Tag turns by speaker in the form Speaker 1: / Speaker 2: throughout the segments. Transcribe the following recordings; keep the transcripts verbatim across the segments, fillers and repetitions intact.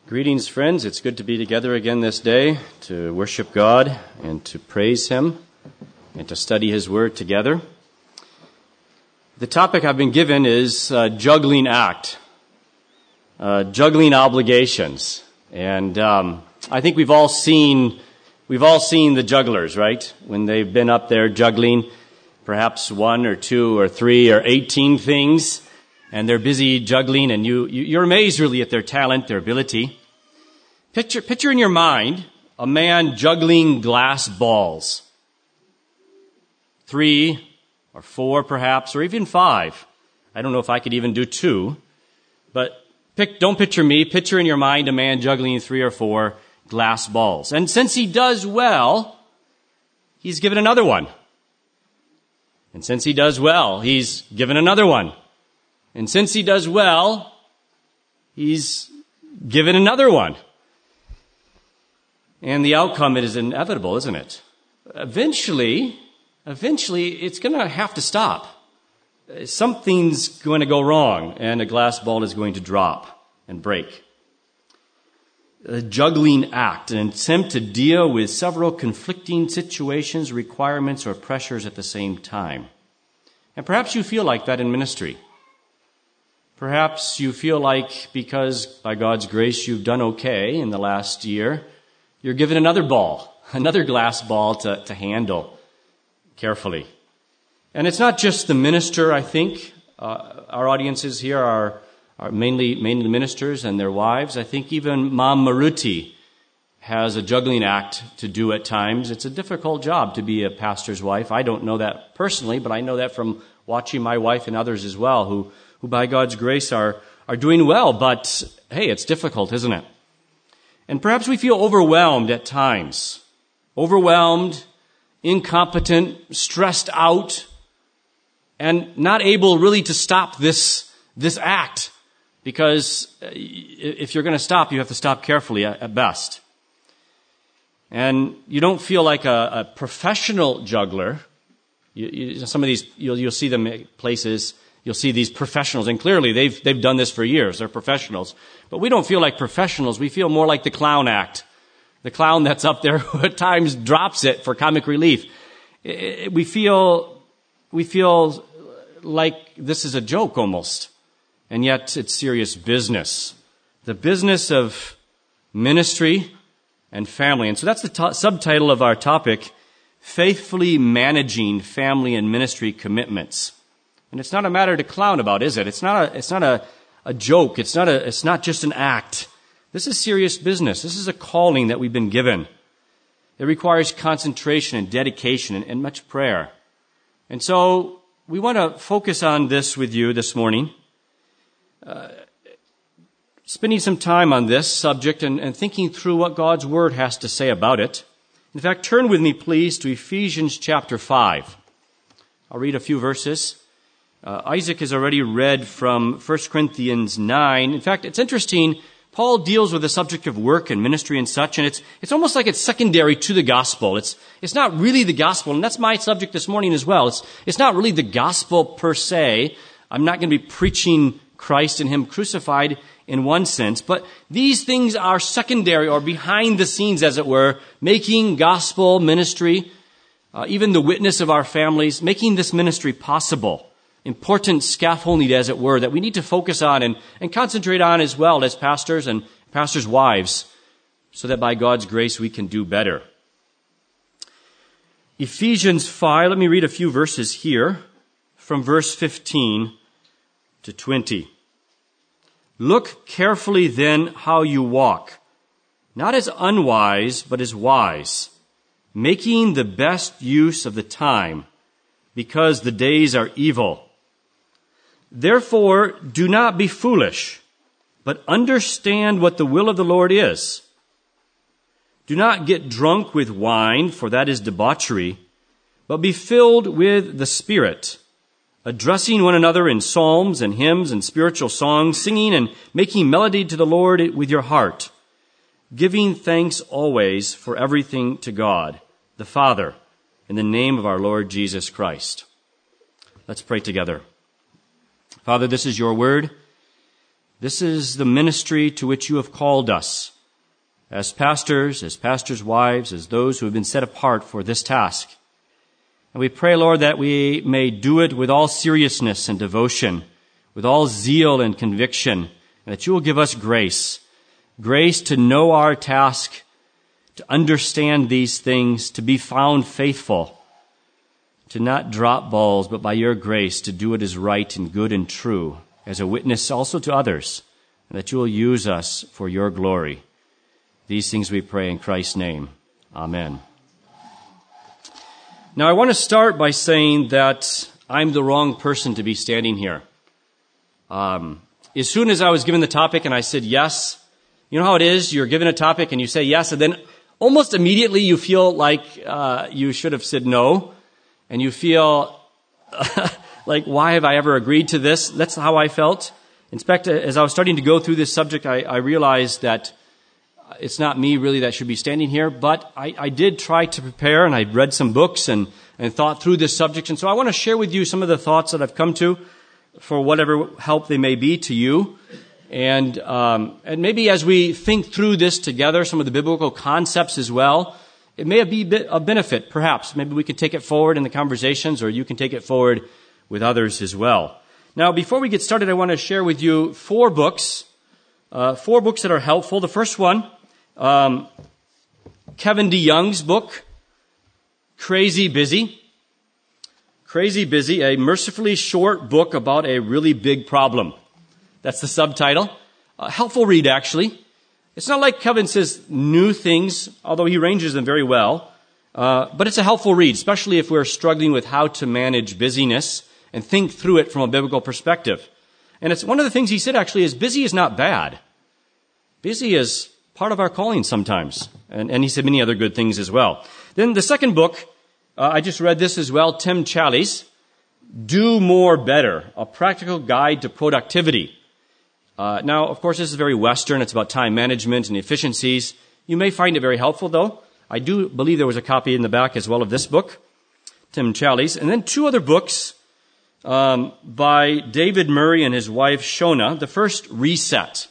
Speaker 1: Greetings, friends. It's good to be together again this day to worship God and to praise Him and to study His Word together. The topic I've been given is uh, juggling act, uh, juggling obligations. And um, I think we've all seen we've all seen the jugglers, right? When they've been up there juggling perhaps one or two or three or eighteen things. And they're busy juggling, and you, you, you're amazed really at their talent, their ability. Picture, picture in your mind a man juggling glass balls. Three or four perhaps, or even five. I don't know if I could even do two. But pick, don't picture me. Picture in your mind a man juggling three or four glass balls. And since he does well, he's given another one. And since he does well, he's given another one. And since he does well, he's given another one. And the outcome, it is inevitable, isn't it? Eventually, eventually, it's going to have to stop. Something's going to go wrong, and a glass ball is going to drop and break. A juggling act, an attempt to deal with several conflicting situations, requirements, or pressures at the same time. And perhaps you feel like that in ministry. Perhaps you feel like because by God's grace you've done okay in the last year, you're given another ball, another glass ball to, to handle carefully. And it's not just the minister, I think. Uh, our audiences here are, are mainly, mainly ministers and their wives. I think even Mom Maruti has a juggling act to do at times. It's a difficult job to be a pastor's wife. I don't know that personally, but I know that from watching my wife and others as well who who by God's grace are, are doing well, but hey, it's difficult, isn't it? And perhaps we feel overwhelmed at times. Overwhelmed, incompetent, stressed out, and not able really to stop this, this act. Because if you're going to stop, you have to stop carefully at, at best. And you don't feel like a, a professional juggler. You, you, some of these, you'll, you'll see them at places. You'll see these professionals, and clearly they've they've done this for years. They're professionals. But we don't feel like professionals. We feel more like the clown act. The clown that's up there who at times drops it for comic relief. We feel, we feel like this is a joke almost. And yet it's serious business. The business of ministry and family. And so that's the to- subtitle of our topic, Faithfully Managing Family and Ministry Commitments. And it's not a matter to clown about, is it? It's not a, it's not a, a joke. It's not a, it's not just an act. This is serious business. This is a calling that we've been given. It requires concentration and dedication and, and much prayer. And so we want to focus on this with you this morning. Uh, spending some time on this subject and, and thinking through what God's Word has to say about it. In fact, turn with me, please, to Ephesians chapter five. I'll read a few verses. Uh, Isaac has already read from First Corinthians nine. In fact, it's interesting. Paul deals with the subject of work and ministry and such, and it's it's almost like it's secondary to the gospel. It's it's not really the gospel, and that's my subject this morning as well. It's it's not really the gospel per se. I'm not going to be preaching Christ and Him crucified in one sense, but these things are secondary or behind the scenes, as it were, making gospel ministry, uh, even the witness of our families, making this ministry possible. Important scaffolding, as it were, that we need to focus on and, and concentrate on as well as pastors and pastors' wives, so that by God's grace we can do better. Ephesians five, let me read a few verses here, from verse fifteen to twenty. Look carefully then how you walk, not as unwise, but as wise, making the best use of the time, because the days are evil. Therefore, do not be foolish, but understand what the will of the Lord is. Do not get drunk with wine, for that is debauchery, but be filled with the Spirit, addressing one another in psalms and hymns and spiritual songs, singing and making melody to the Lord with your heart, giving thanks always for everything to God, the Father, in the name of our Lord Jesus Christ. Let's pray together. Father, this is your word. This is the ministry to which you have called us, as pastors, as pastors' wives, as those who have been set apart for this task. And we pray, Lord, that we may do it with all seriousness and devotion, with all zeal and conviction, and that you will give us grace, grace to know our task, to understand these things, to be found faithful, to not drop balls, but by your grace to do what is right and good and true, as a witness also to others, and that you will use us for your glory. These things we pray in Christ's name. Amen. Now, I want to start by saying that I'm the wrong person to be standing here. Um, as soon as I was given the topic and I said yes, you know how it is? You're given a topic and you say yes, and then almost immediately you feel like uh, you should have said no, and you feel like, why have I ever agreed to this? That's how I felt. In fact, as I was starting to go through this subject, I, I realized that it's not me really that should be standing here, but I, I did try to prepare, and I read some books and, and thought through this subject. And so I want to share with you some of the thoughts that I've come to for whatever help they may be to you. And um, and maybe as we think through this together, some of the biblical concepts as well, it may be a benefit, perhaps. Maybe we could take it forward in the conversations, or you can take it forward with others as well. Now, before we get started, I want to share with you four books, uh, four books that are helpful. The first one, um, Kevin DeYoung's book, Crazy Busy. Crazy Busy, a mercifully short book about a really big problem. That's the subtitle. A helpful read, actually. It's not like Kevin says new things, although he arranges them very well. Uh, but it's a helpful read, especially if we're struggling with how to manage busyness and think through it from a biblical perspective. And it's one of the things he said, actually, is busy is not bad. Busy is part of our calling sometimes. And, and he said many other good things as well. Then the second book, uh, I just read this as well, Tim Challies, Do More Better, A Practical Guide to Productivity. Uh, now, of course, this is very Western. It's about time management and efficiencies. You may find it very helpful, though. I do believe there was a copy in the back as well of this book, Tim Challies. And then two other books um, by David Murray and his wife, Shona. The first, Reset.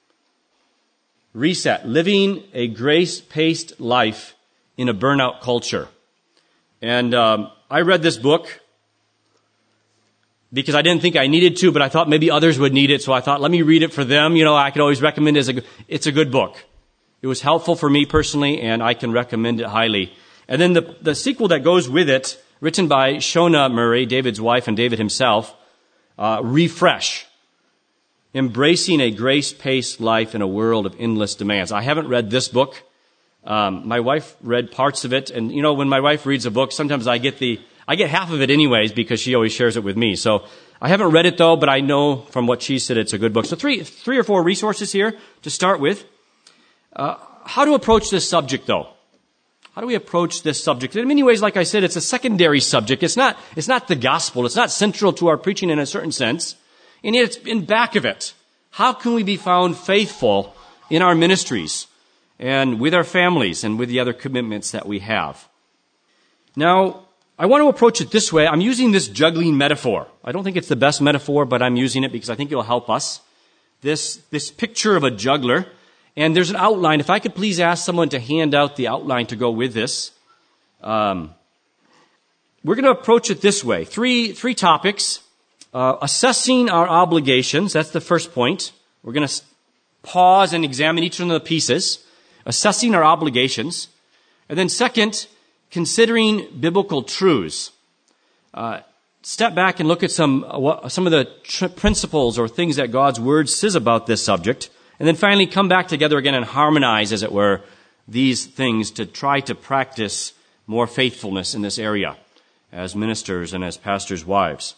Speaker 1: Reset, Living a Grace-Paced Life in a Burnout Culture. And um, I read this book because I didn't think I needed to, but I thought maybe others would need it, so I thought, let me read it for them. You know, I could always recommend it as a, it's a good book. It was helpful for me personally, and I can recommend it highly. And then the, the sequel that goes with it, written by Shona Murray, David's wife, and David himself, uh, Refresh, Embracing a Grace-Paced Life in a World of Endless Demands. I haven't read this book. Um, my wife read parts of it, and you know, when my wife reads a book, sometimes I get the I get half of it anyways because she always shares it with me. So I haven't read it though, but I know from what she said it's a good book. So three, three or four resources here to start with. Uh, how to approach this subject though? How do we approach this subject? In many ways, like I said, it's a secondary subject. It's not, it's not the gospel. It's not central to our preaching in a certain sense. And yet it's in back of it. How can we be found faithful in our ministries and with our families and with the other commitments that we have? Now, I want to approach it this way. I'm using this juggling metaphor. I don't think it's the best metaphor, but I'm using it because I think it will help us. This, this picture of a juggler. And there's an outline. If I could please ask someone to hand out the outline to go with this. Um, we're going to approach it this way. Three, three topics. Uh, assessing our obligations. That's the first point. We're going to pause and examine each one of the pieces. Assessing our obligations. And then second, considering biblical truths. Uh, step back and look at some uh, some of the tr- principles or things that God's Word says about this subject. And then finally come back together again and harmonize, as it were, these things to try to practice more faithfulness in this area as ministers and as pastors' wives.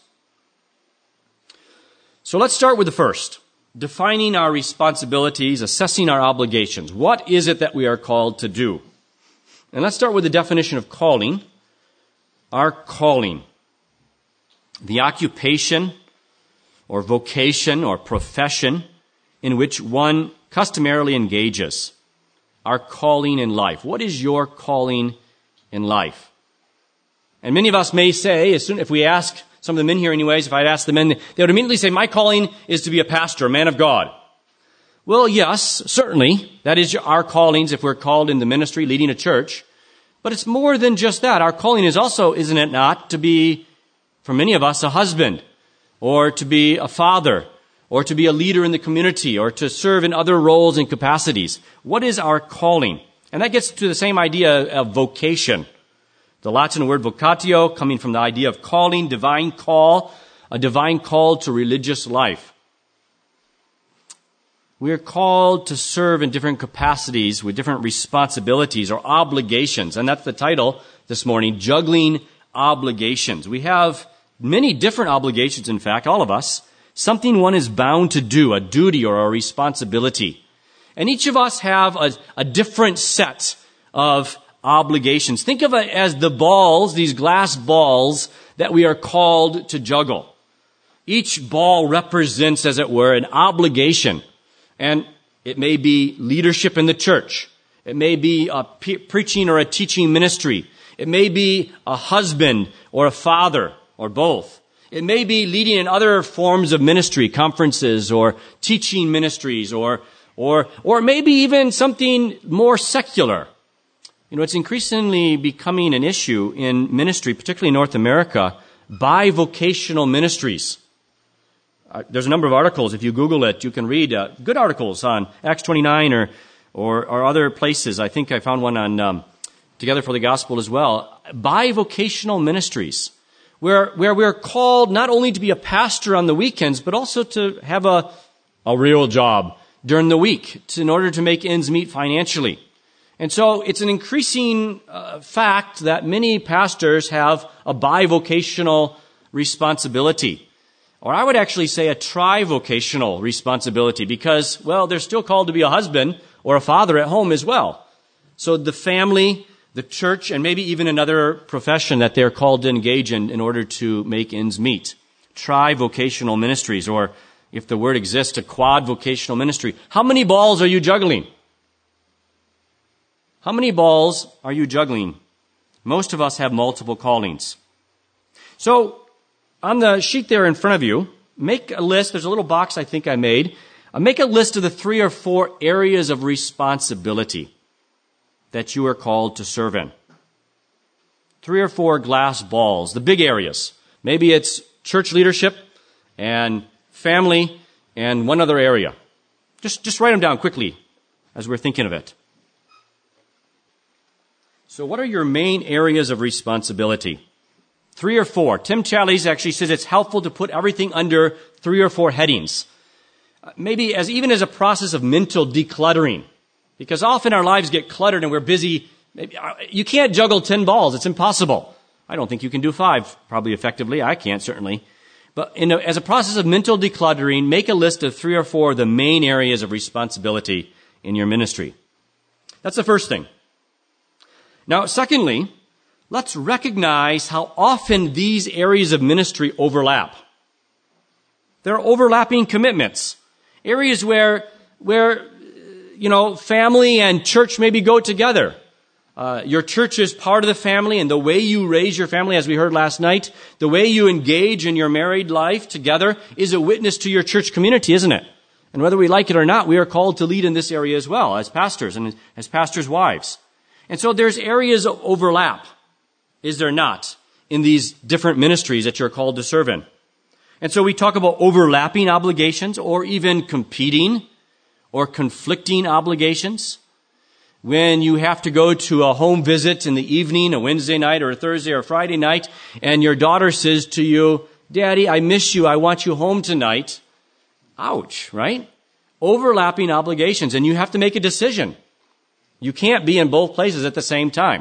Speaker 1: So let's start with the first. Defining our responsibilities, assessing our obligations. What is it that we are called to do? And let's start with the definition of calling. Our calling. The occupation or vocation or profession in which one customarily engages. Our calling in life. What is your calling in life? And many of us may say, as soon if we ask some of the men here anyways, if I'd ask the men, they would immediately say, my calling is to be a pastor, a man of God. Well, yes, certainly. That is our callings if we're called in the ministry, leading a church. But it's more than just that. Our calling is also, isn't it not, to be, for many of us, a husband, or to be a father, or to be a leader in the community, or to serve in other roles and capacities. What is our calling? And that gets to the same idea of vocation. The Latin word vocatio, coming from the idea of calling, divine call, a divine call to religious life. We are called to serve in different capacities with different responsibilities or obligations. And that's the title this morning, Juggling Obligations. We have many different obligations, in fact, all of us. Something one is bound to do, a duty or a responsibility. And each of us have a, a different set of obligations. Think of it as the balls, these glass balls that we are called to juggle. Each ball represents, as it were, an obligation. And it may be leadership in the church. It may be a pe- preaching or a teaching ministry. It may be a husband or a father or both. It may be leading in other forms of ministry, conferences or teaching ministries, or or or maybe even something more secular. You know, it's increasingly becoming an issue in ministry, particularly in North America, bivocational ministries. Uh, there's a number of articles. If you Google it, you can read uh, good articles on Acts twenty-nine or, or or other places. I think I found one on um, Together for the Gospel as well. Bivocational ministries, where where we're called not only to be a pastor on the weekends, but also to have a a real job during the week to, in order to make ends meet financially. And so it's an increasing uh, fact that many pastors have a bivocational responsibility. Or I would actually say a trivocational responsibility because, well, they're still called to be a husband or a father at home as well. So the family, the church, and maybe even another profession that they're called to engage in in order to make ends meet. Trivocational ministries, or if the word exists, a quadvocational ministry. How many balls are you juggling? How many balls are you juggling? Most of us have multiple callings. So, on the sheet there in front of you, make a list. There's a little box I think I made. Uh, make a list of the three or four areas of responsibility that you are called to serve in. Three or four glass balls, the big areas. Maybe it's church leadership and family and one other area. Just, just write them down quickly as we're thinking of it. So what are your main areas of responsibility? Three or four. Tim Challies actually says it's helpful to put everything under three or four headings. Uh, maybe as even as a process of mental decluttering. Because often our lives get cluttered and we're busy. Maybe, uh, you can't juggle ten balls. It's impossible. I don't think you can do five probably effectively. I can't certainly. But in a, as a process of mental decluttering, make a list of three or four of the main areas of responsibility in your ministry. That's the first thing. Now, secondly, let's recognize how often these areas of ministry overlap. There are overlapping commitments. Areas where, where, you know, family and church maybe go together. Uh, your church is part of the family, and the way you raise your family, as we heard last night, the way you engage in your married life together is a witness to your church community, isn't it? And whether we like it or not, we are called to lead in this area as well, as pastors and as pastors' wives. And so there's areas of overlap. Is there not, in these different ministries that you're called to serve in? And so we talk about overlapping obligations or even competing or conflicting obligations. When you have to go to a home visit in the evening, a Wednesday night or a Thursday or a Friday night, and your daughter says to you, "Daddy, I miss you. I want you home tonight." Ouch, right? Overlapping obligations, and you have to make a decision. You can't be in both places at the same time.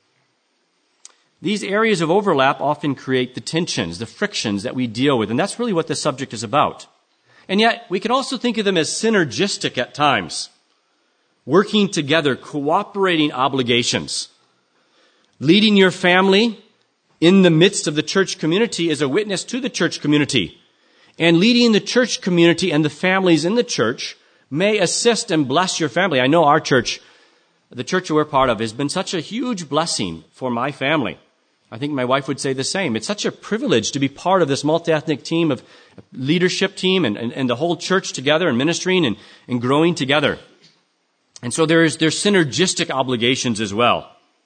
Speaker 1: These areas of overlap often create the tensions, the frictions that we deal with, and that's really what this subject is about. And yet, we can also think of them as synergistic at times. Working together, cooperating obligations. Leading your family in the midst of the church community is a witness to the church community. And leading the church community and the families in the church may assist and bless your family. I know our church, the church we're part of, has been such a huge blessing for my family. I think my wife would say the same. It's such a privilege to be part of this multi-ethnic team of leadership team and, and, and the whole church together and ministering and, and growing together. And so there's, there's synergistic obligations as well.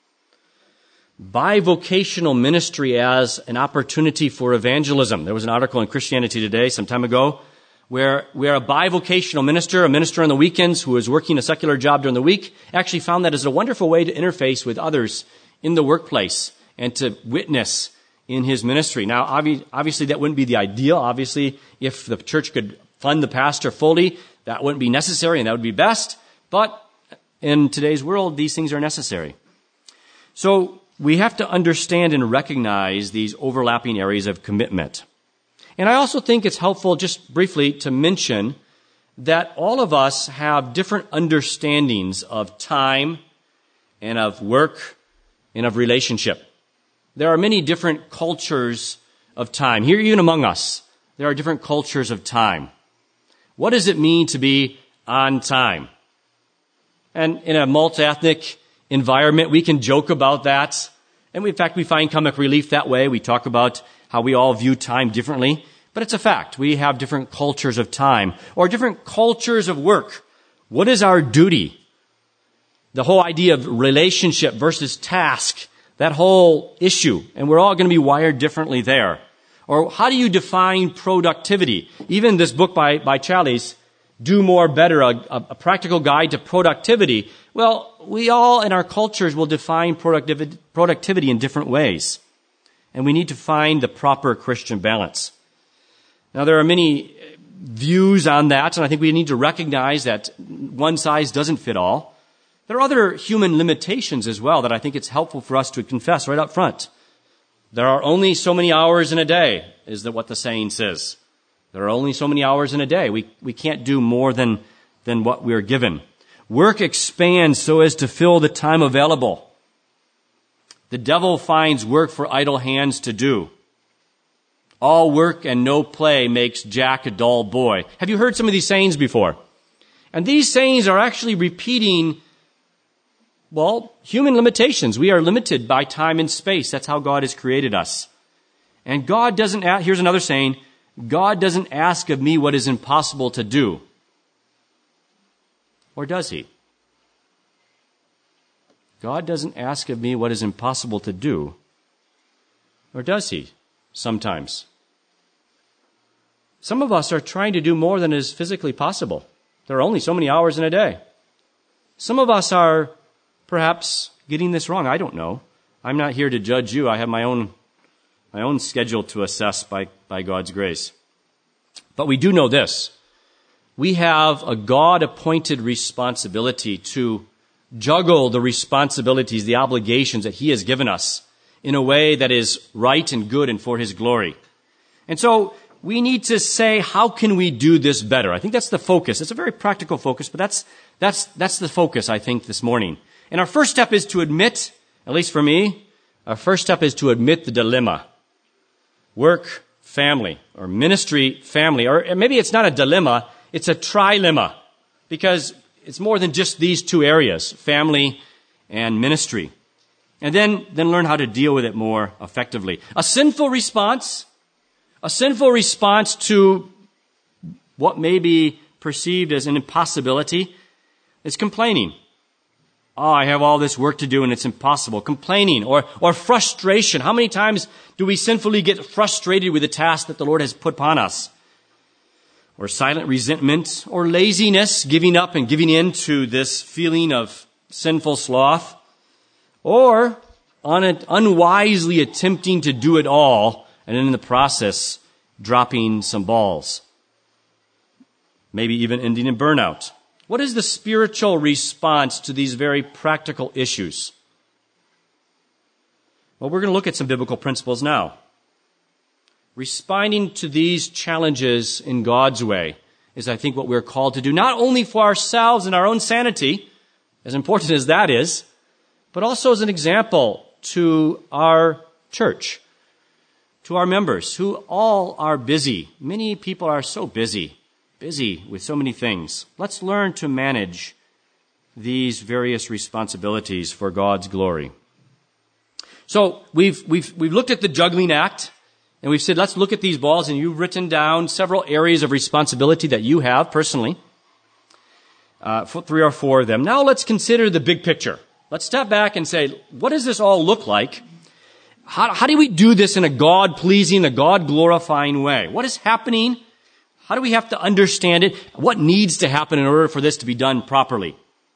Speaker 1: Bivocational ministry as an opportunity for evangelism. There was an article in Christianity Today some time ago where, where a bivocational minister, a minister on the weekends who was working a secular job during the week, actually found that as a wonderful way to interface with others in the workplace and to witness in his ministry. Now, obvi- obviously, that wouldn't be the ideal. Obviously, if the church could fund the pastor fully, that wouldn't be necessary and that would be best. But in today's world, these things are necessary. So we have to understand and recognize these overlapping areas of commitment. And I also think it's helpful, just briefly, to mention that all of us have different understandings of time and of work and of relationship. There are many different cultures of time. Here, even among us, there are different cultures of time. What does it mean to be on time? And in a multi-ethnic environment, we can joke about that. And we, in fact, we find comic relief that way. We talk about how we all view time differently. But it's a fact. We have different cultures of time or different cultures of work. What is our duty? The whole idea of relationship versus task, that whole issue. And we're all going to be wired differently there. Or how do you define productivity? Even this book by, by Challis, Do More, Better, a, a practical guide to productivity. Well, we all in our cultures will define productivity, productivity in different ways. And we need to find the proper Christian balance. Now, there are many views on that, and I think we need to recognize that one size doesn't fit all. There are other human limitations as well that I think it's helpful for us to confess right up front. There are only so many hours in a day, is that what the saying says. There are only so many hours in a day. We we can't do more than, than what we're given. Work expands so as to fill the time available. The devil finds work for idle hands to do. All work and no play makes Jack a dull boy. Have you heard some of these sayings before? And these sayings are actually repeating, well, human limitations. We are limited by time and space. That's how God has created us. And God doesn't, ask, here's another saying, God doesn't ask of me what is impossible to do. Or does he? God doesn't ask of me what is impossible to do. Or does he? Sometimes. Some of us are trying to do more than is physically possible. There are only so many hours in a day. Some of us are perhaps getting this wrong. I don't know. I'm not here to judge you. I have my own my own schedule to assess by, by God's grace. But we do know this. We have a God-appointed responsibility to juggle the responsibilities, the obligations that he has given us in a way that is right and good and for his glory. And so we need to say, how can we do this better? I think that's the focus. It's a very practical focus, but that's that's that's the focus, I think, this morning. And our first step is to admit, at least for me, our first step is to admit the dilemma. Work, family, or ministry, family. Or maybe it's not a dilemma, it's a trilemma, because it's more than just these two areas, family and ministry. And then, then learn how to deal with it more effectively. A sinful response, a sinful response to what may be perceived as an impossibility is complaining. Oh, I have all this work to do and it's impossible. Complaining or, or frustration. How many times do we sinfully get frustrated with the task that the Lord has put upon us? Or silent resentment or laziness, giving up and giving in to this feeling of sinful sloth. Or un- unwisely attempting to do it all and in the process dropping some balls. Maybe even ending in burnout. What is the spiritual response to these very practical issues? Well, we're going to look at some biblical principles now. Responding to these challenges in God's way is, I think, what we're called to do, not only for ourselves and our own sanity, as important as that is, but also as an example to our church, to our members, who all are busy. Many people are so busy. Busy with so many things. Let's learn to manage these various responsibilities for God's glory. So we've, we've, we've looked at the juggling act, and we've said, let's look at these balls, and you've written down several areas of responsibility that you have personally, uh, for three or four of them. Now let's consider the big picture. Let's step back and say, what does this all look like? How, how do we do this in a God-pleasing, a God-glorifying way? What is happening? How do we have to understand it? What needs to happen in order for this to be done properly?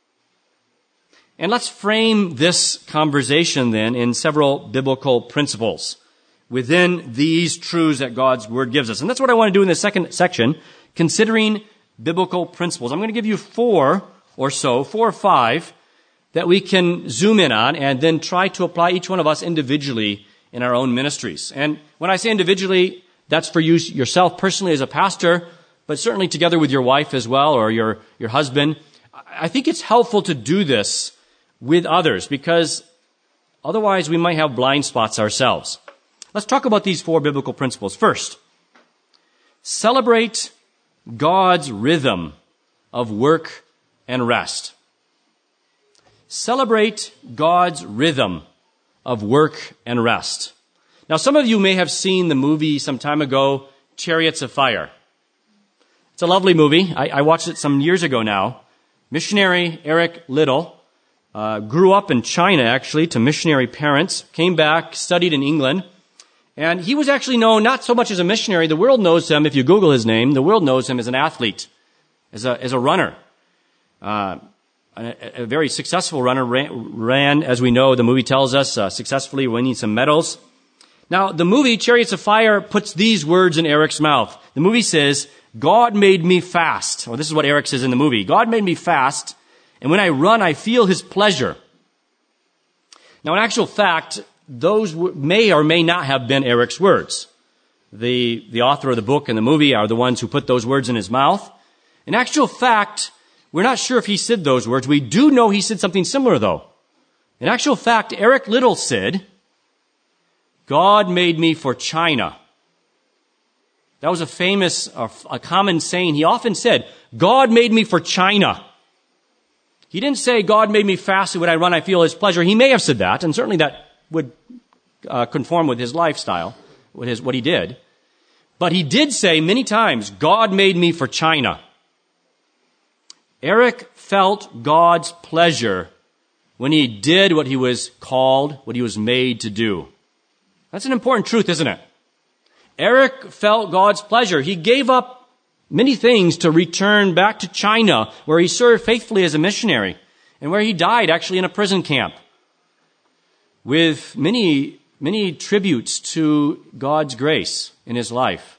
Speaker 1: And let's frame this conversation then in several biblical principles within these truths that God's Word gives us. And that's what I want to do in the second section, considering biblical principles. I'm going to give you four or so, four or five, that we can zoom in on and then try to apply each one of us individually in our own ministries. And when I say individually, that's for you yourself personally as a pastor, but certainly together with your wife as well, or your, your husband. I think it's helpful to do this with others, because otherwise we might have blind spots ourselves. Let's talk about these four biblical principles. First, celebrate God's rhythm of work and rest. Celebrate God's rhythm of work and rest. Now, some of you may have seen the movie some time ago, Chariots of Fire. It's a lovely movie. I, I watched it some years ago now. Missionary Eric Liddell uh, grew up in China, actually, to missionary parents, came back, studied in England, and he was actually known not so much as a missionary. The world knows him. If you Google his name, the world knows him as an athlete, as a, as a runner. Uh, A, a very successful runner, ran, ran, as we know, the movie tells us, uh, successfully winning some medals. Now, the movie, Chariots of Fire, puts these words in Eric's mouth. The movie says, God made me fast. Well, this is what Eric says in the movie. God made me fast, and when I run, I feel His pleasure. Now, in actual fact, those w- may or may not have been Eric's words. The, the author of the book and the movie are the ones who put those words in his mouth. In actual fact, we're not sure if he said those words. We do know he said something similar, though. In actual fact, Eric Liddell said, God made me for China. That was a famous, a common saying. He often said, God made me for China. He didn't say, God made me fast, and when I run, I feel His pleasure. He may have said that, and certainly that would uh, conform with his lifestyle, with his, what he did. But he did say many times, God made me for China. Eric felt God's pleasure when he did what he was called, what he was made to do. That's an important truth, isn't it? Eric felt God's pleasure. He gave up many things to return back to China, where he served faithfully as a missionary, and where he died actually in a prison camp, with many, many tributes to God's grace in his life.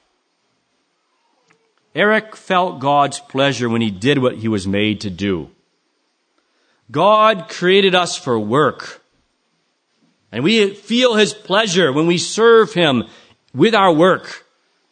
Speaker 1: Eric felt God's pleasure when he did what he was made to do. God created us for work. And we feel His pleasure when we serve Him with our work.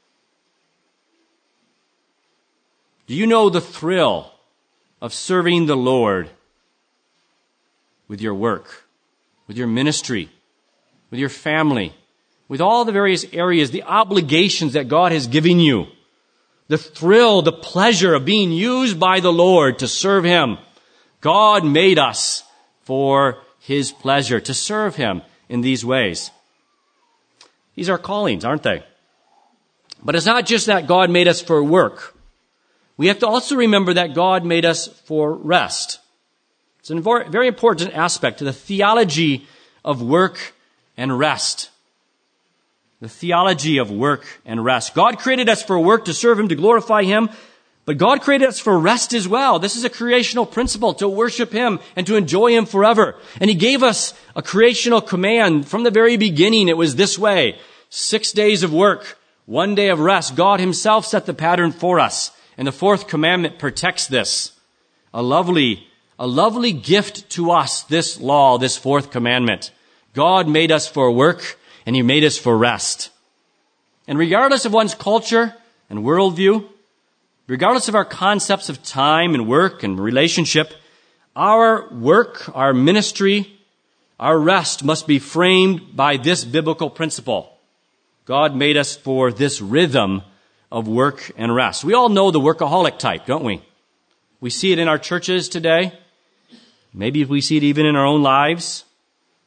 Speaker 1: Do you know the thrill of serving the Lord with your work, with your ministry, with your family, with all the various areas, the obligations that God has given you? The thrill, the pleasure of being used by the Lord to serve Him. God made us for His pleasure, to serve Him in these ways. These are callings, aren't they? But it's not just that God made us for work. We have to also remember that God made us for rest. It's a very important aspect to the theology of work and rest. The theology of work and rest. God created us for work to serve Him, to glorify Him, but God created us for rest as well. This is a creational principle, to worship Him and to enjoy Him forever. And He gave us a creational command from the very beginning. It was this way: six days of work, one day of rest. God Himself set the pattern for us. And the fourth commandment protects this. A lovely, a lovely gift to us, this law, this fourth commandment. God made us for work, and He made us for rest. And regardless of one's culture and worldview, regardless of our concepts of time and work and relationship, our work, our ministry, our rest must be framed by this biblical principle. God made us for this rhythm of work and rest. We all know the workaholic type, don't we? We see it in our churches today. Maybe we see it even in our own lives. A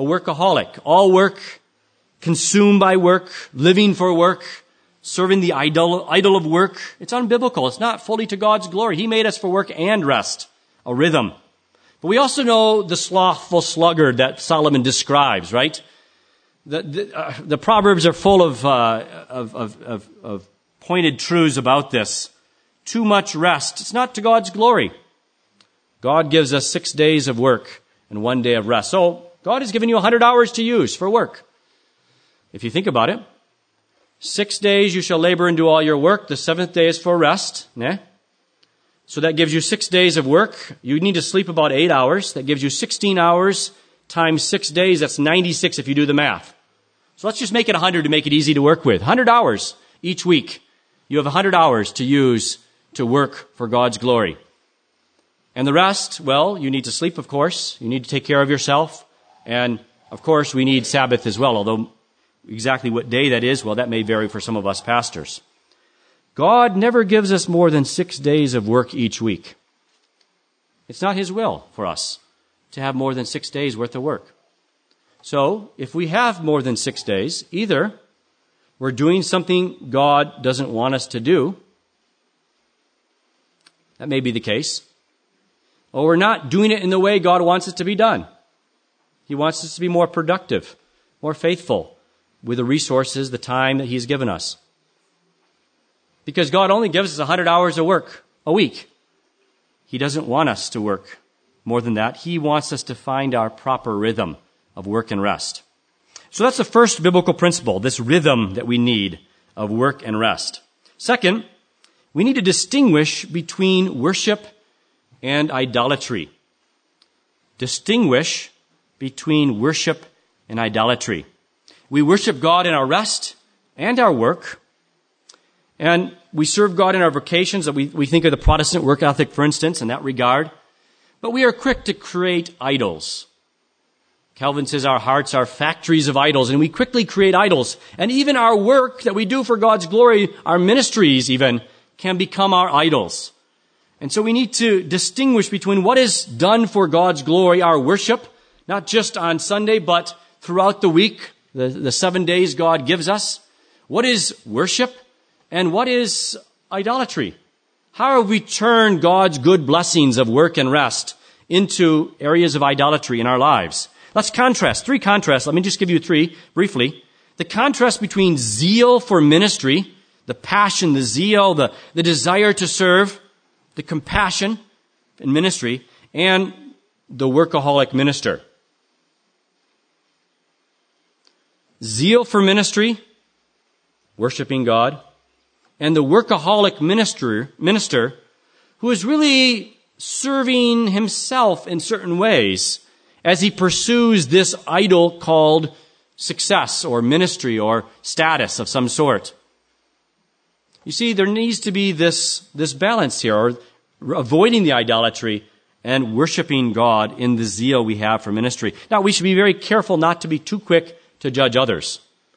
Speaker 1: a workaholic. All work, consumed by work, living for work, serving the idol, idol of work. It's unbiblical. It's not fully to God's glory. He made us for work and rest, a rhythm. But we also know the slothful sluggard that Solomon describes, right? The, the, uh, the Proverbs are full of, uh, of, of, of, of pointed truths about this. Too much rest. It's not to God's glory. God gives us six days of work and one day of rest. So God has given you one hundred hours to use for work. If you think about it, six days you shall labor and do all your work. The seventh day is for rest. Né? So that gives you six days of work. You need to sleep about eight hours. That gives you sixteen hours times six days. That's ninety-six if you do the math. So let's just make it one hundred to make it easy to work with. one hundred hours each week. You have one hundred hours to use to work for God's glory. And the rest, well, you need to sleep, of course. You need to take care of yourself. And, of course, we need Sabbath as well, although exactly what day that is, well, that may vary for some of us pastors. God never gives us more than six days of work each week. It's not His will for us to have more than six days worth of work. So, if we have more than six days, either we're doing something God doesn't want us to do. That may be the case. Or we're not doing it in the way God wants it to be done. He wants us to be more productive, more faithful with the resources, the time that He's given us. Because God only gives us one hundred hours of work a week. He doesn't want us to work more than that. He wants us to find our proper rhythm of work and rest. So that's the first biblical principle, this rhythm that we need of work and rest. Second, we need to distinguish between worship and idolatry. Distinguish between worship and idolatry. We worship God in our rest and our work. And we serve God in our vocations. We, we think of the Protestant work ethic, for instance, in that regard. But we are quick to create idols. Calvin says our hearts are factories of idols, and we quickly create idols. And even our work that we do for God's glory, our ministries even, can become our idols. And so we need to distinguish between what is done for God's glory, our worship, not just on Sunday, but throughout the week, the, the seven days God gives us. What is worship and what is idolatry? How have we turned God's good blessings of work and rest into areas of idolatry in our lives? Let's contrast. Three contrasts. Let me just give you three briefly. The contrast between zeal for ministry, the passion, the zeal, the, the desire to serve, the compassion in ministry, and the workaholic minister. Zeal for ministry, worshiping God, and the workaholic minister, minister who is really serving himself in certain ways as he pursues this idol called success or ministry or status of some sort. You see, there needs to be this, this balance here, or avoiding the idolatry and worshiping God in the zeal we have for ministry. Now, we should be very careful not to be too quick to judge others.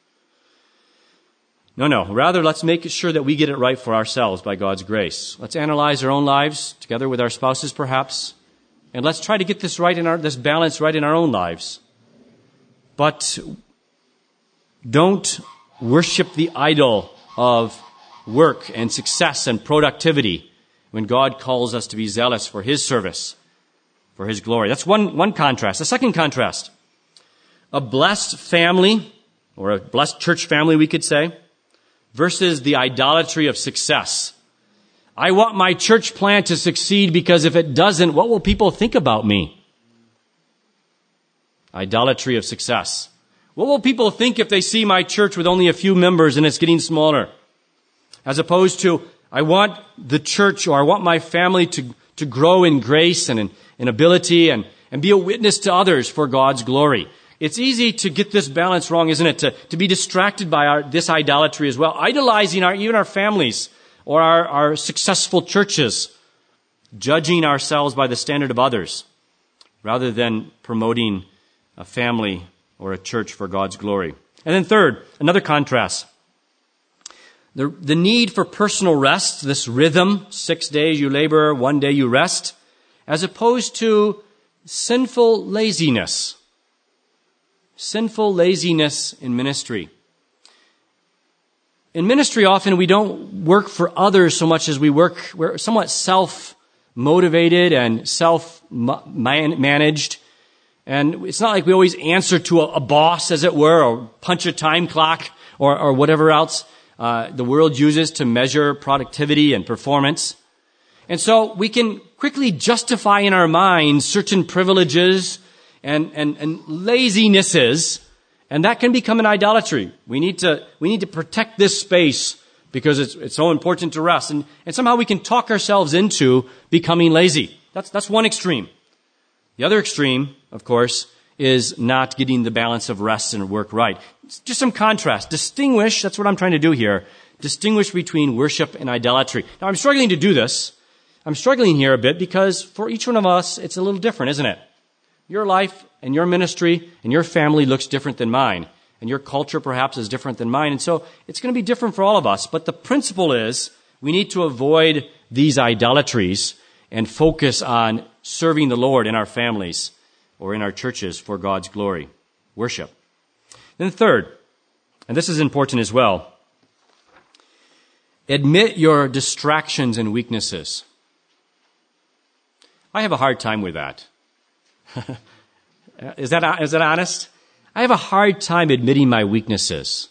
Speaker 1: No, no. Rather, let's make sure that we get it right for ourselves by God's grace. Let's analyze our own lives, together with our spouses perhaps, and let's try to get this right in our, this balance right in our own lives. But don't worship the idol of work and success and productivity when God calls us to be zealous for His service, for His glory. That's one, one contrast. The second contrast, a blessed family, or a blessed church family, we could say, versus the idolatry of success. I want my church plant to succeed because if it doesn't, what will people think about me? Idolatry of success. What will people think if they see my church with only a few members and it's getting smaller? As opposed to, I want the church or I want my family to, to grow in grace and in, in ability and, and be a witness to others for God's glory. It's easy to get this balance wrong, isn't it? To, to be distracted by our, this idolatry as well. Idolizing our, even our families or our, our successful churches. Judging ourselves by the standard of others rather than promoting a family or a church for God's glory. And then third, another contrast. The, the need for personal rest, this rhythm, six days you labor, one day you rest, as opposed to sinful laziness. Sinful laziness in ministry. In ministry, often we don't work for others so much as we work, we're somewhat self-motivated and self-managed. And it's not like we always answer to a, a boss, as it were, or punch a time clock, or, or whatever else uh, the world uses to measure productivity and performance. And so we can quickly justify in our minds certain privileges and, and, and lazinesses, and that can become an idolatry. We need to, we need to protect this space because it's, it's so important to rest. And, and somehow we can talk ourselves into becoming lazy. That's, that's one extreme. The other extreme, of course, is not getting the balance of rest and work right. Just some contrast. Distinguish, that's what I'm trying to do here. Distinguish between worship and idolatry. Now, I'm struggling to do this. I'm struggling here a bit because for each one of us, it's a little different, isn't it? Your life and your ministry and your family looks different than mine. And your culture perhaps is different than mine. And so it's going to be different for all of us. But the principle is we need to avoid these idolatries and focus on serving the Lord in our families or in our churches for God's glory. Worship. Then third, and this is important as well, admit your distractions and weaknesses. I have a hard time with that. Is that, is that honest? I have a hard time admitting my weaknesses.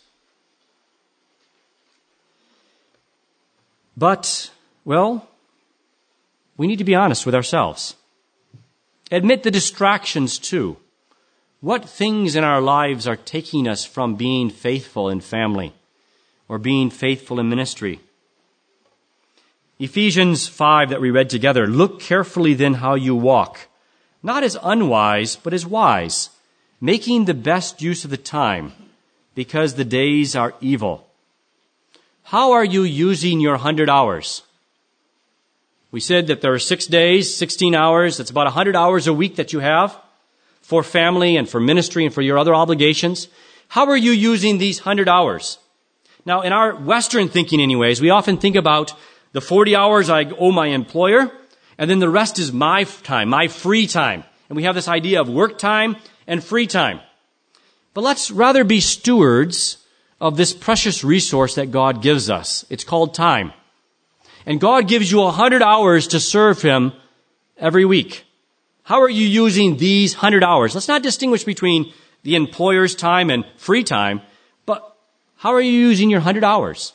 Speaker 1: But, well, we need to be honest with ourselves. Admit the distractions too. What things in our lives are taking us from being faithful in family or being faithful in ministry? Ephesians five that we read together, look carefully then how you walk, not as unwise, but as wise, making the best use of the time, because the days are evil. How are you using your hundred hours? We said that there are six days, sixteen hours. That's about one hundred hours a week that you have for family and for ministry and for your other obligations. How are you using these one hundred hours? Now, in our Western thinking anyways, we often think about the forty hours I owe my employer, and then the rest is my time, my free time. And we have this idea of work time and free time. But let's rather be stewards of this precious resource that God gives us. It's called time. And God gives you one hundred hours to serve Him every week. How are you using these one hundred hours? Let's not distinguish between the employer's time and free time, but how are you using your one hundred hours?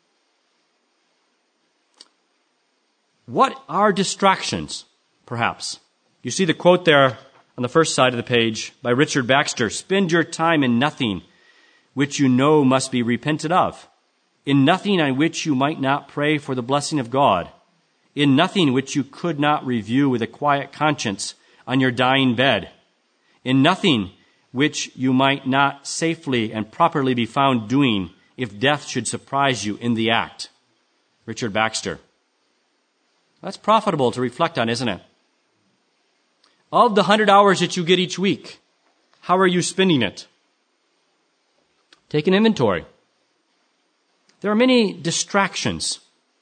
Speaker 1: What are distractions, perhaps? You see the quote there on the first side of the page by Richard Baxter. Spend your time in nothing which you know must be repented of, in nothing on which you might not pray for the blessing of God, in nothing which you could not review with a quiet conscience on your dying bed, in nothing which you might not safely and properly be found doing if death should surprise you in the act. Richard Baxter. That's profitable to reflect on, isn't it? Of the one hundred hours that you get each week, how are you spending it? Take an inventory. There are many distractions.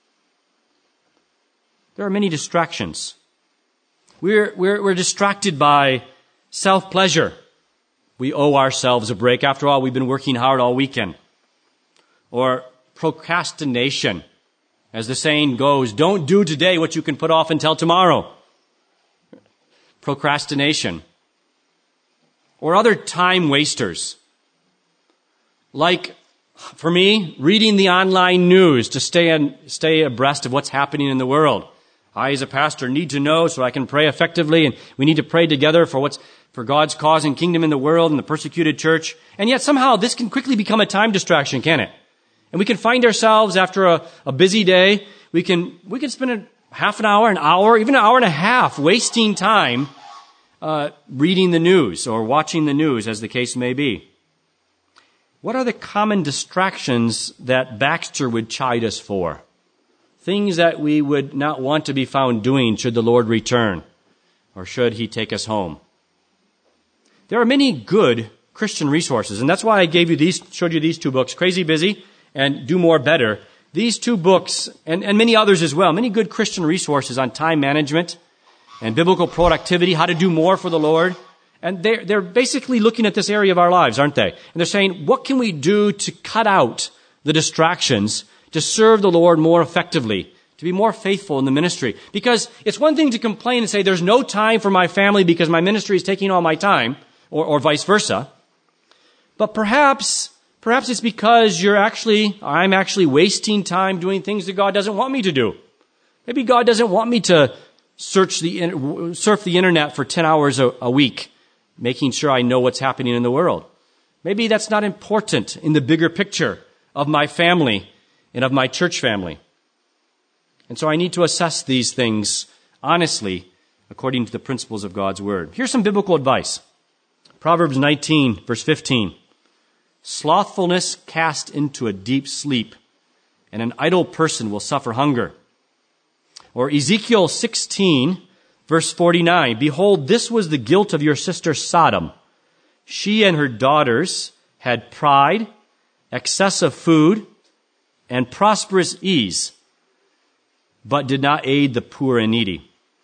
Speaker 1: There are many distractions. We're, we're, we're distracted by self-pleasure. We owe ourselves a break. After all, we've been working hard all weekend. Or procrastination. As the saying goes, don't do today what you can put off until tomorrow. Procrastination. Or other time wasters. Like, for me, reading the online news to stay in, stay abreast of what's happening in the world. I, as a pastor, need to know so I can pray effectively, and we need to pray together for what's for God's cause and kingdom in the world and the persecuted church. And yet somehow this can quickly become a time distraction, can it? And we can find ourselves after a, a busy day, we can we can spend a half an hour, an hour, even an hour and a half wasting time uh, reading the news or watching the news, as the case may be. What are the common distractions that Baxter would chide us for? Things that we would not want to be found doing should the Lord return or should He take us home. There are many good Christian resources, and that's why I gave you these, showed you these two books, Crazy Busy and Do More Better. These two books, and, and many others as well, many good Christian resources on time management and biblical productivity, how to do more for the Lord, And they're, they're basically looking at this area of our lives, aren't they? And they're saying, what can we do to cut out the distractions to serve the Lord more effectively, to be more faithful in the ministry? Because it's one thing to complain and say, there's no time for my family because my ministry is taking all my time, or, or vice versa. But perhaps, perhaps it's because you're actually, I'm actually wasting time doing things that God doesn't want me to do. Maybe God doesn't want me to search the, surf the internet for ten hours a, a week, making sure I know what's happening in the world. Maybe that's not important in the bigger picture of my family and of my church family. And so I need to assess these things honestly according to the principles of God's Word. Here's some biblical advice. Proverbs nineteen, verse fifteen. Slothfulness cast into a deep sleep, and an idle person will suffer hunger. Or Ezekiel sixteen, verse forty-nine. Behold, this was the guilt of your sister Sodom. She and her daughters had pride, excessive food, and prosperous ease, but did not aid the poor and needy.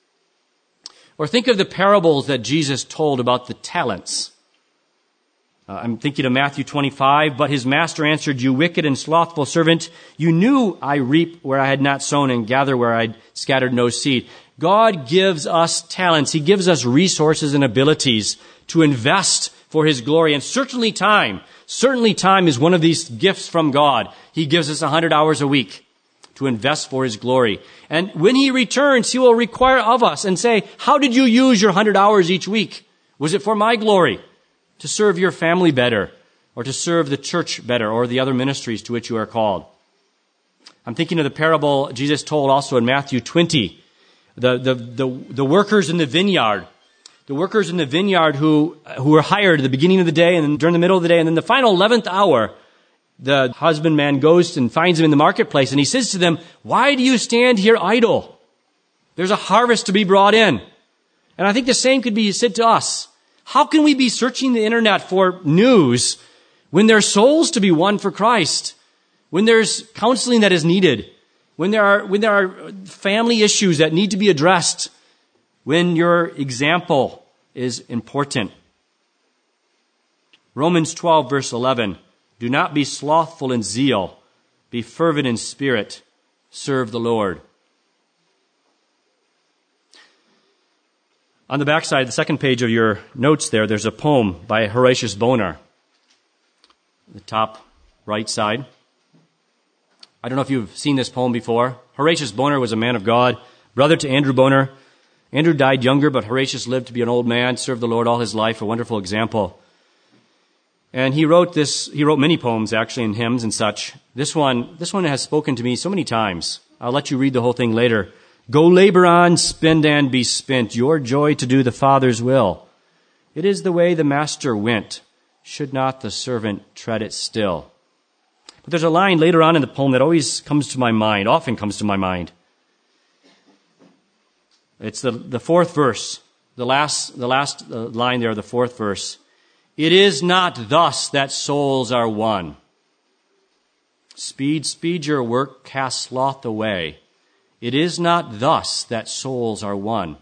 Speaker 1: Or think of the parables that Jesus told about the talents. Uh, I'm thinking of Matthew twenty-five, but his master answered, you wicked and slothful servant, you knew I reap where I had not sown and gather where I had scattered no seed. God gives us talents. He gives us resources and abilities to invest for his glory, and certainly time. Certainly time is one of these gifts from God. He gives us one hundred hours a week to invest for his glory. And when he returns, he will require of us and say, how did you use your one hundred hours each week? Was it for my glory? To serve your family better, or to serve the church better, or the other ministries to which you are called? I'm thinking of the parable Jesus told also in Matthew twenty. The, the, the, the workers in the vineyard. The workers in the vineyard who, who were hired at the beginning of the day and then during the middle of the day, and then the final eleventh hour, the husbandman goes and finds them in the marketplace, and he says to them, why do you stand here idle? There's a harvest to be brought in. And I think the same could be said to us. How can we be searching the internet for news when there are souls to be won for Christ? When there's counseling that is needed? When there are, when there are family issues that need to be addressed? When your example is important? Romans twelve, verse eleven. Do not be slothful in zeal. Be fervent in spirit. Serve the Lord. On the backside, the second page of your notes there, there's a poem by Horatius Bonar. The top right side. I don't know if you've seen this poem before. Horatius Bonar was a man of God, brother to Andrew Bonar. Andrew died younger, but Horatius lived to be an old man, served the Lord all his life, a wonderful example. And he wrote this, he wrote many poems actually, and hymns and such. This one, this one has spoken to me so many times. I'll let you read the whole thing later. Go labor on, spend and be spent, your joy to do the Father's will. It is the way the Master went. Should not the servant tread it still? But there's a line later on in the poem that always comes to my mind, often comes to my mind. It's the, the fourth verse, the last, the last uh, line there, the fourth verse. It is not thus that souls are won. Speed, speed your work, cast sloth away. It is not thus that souls are won.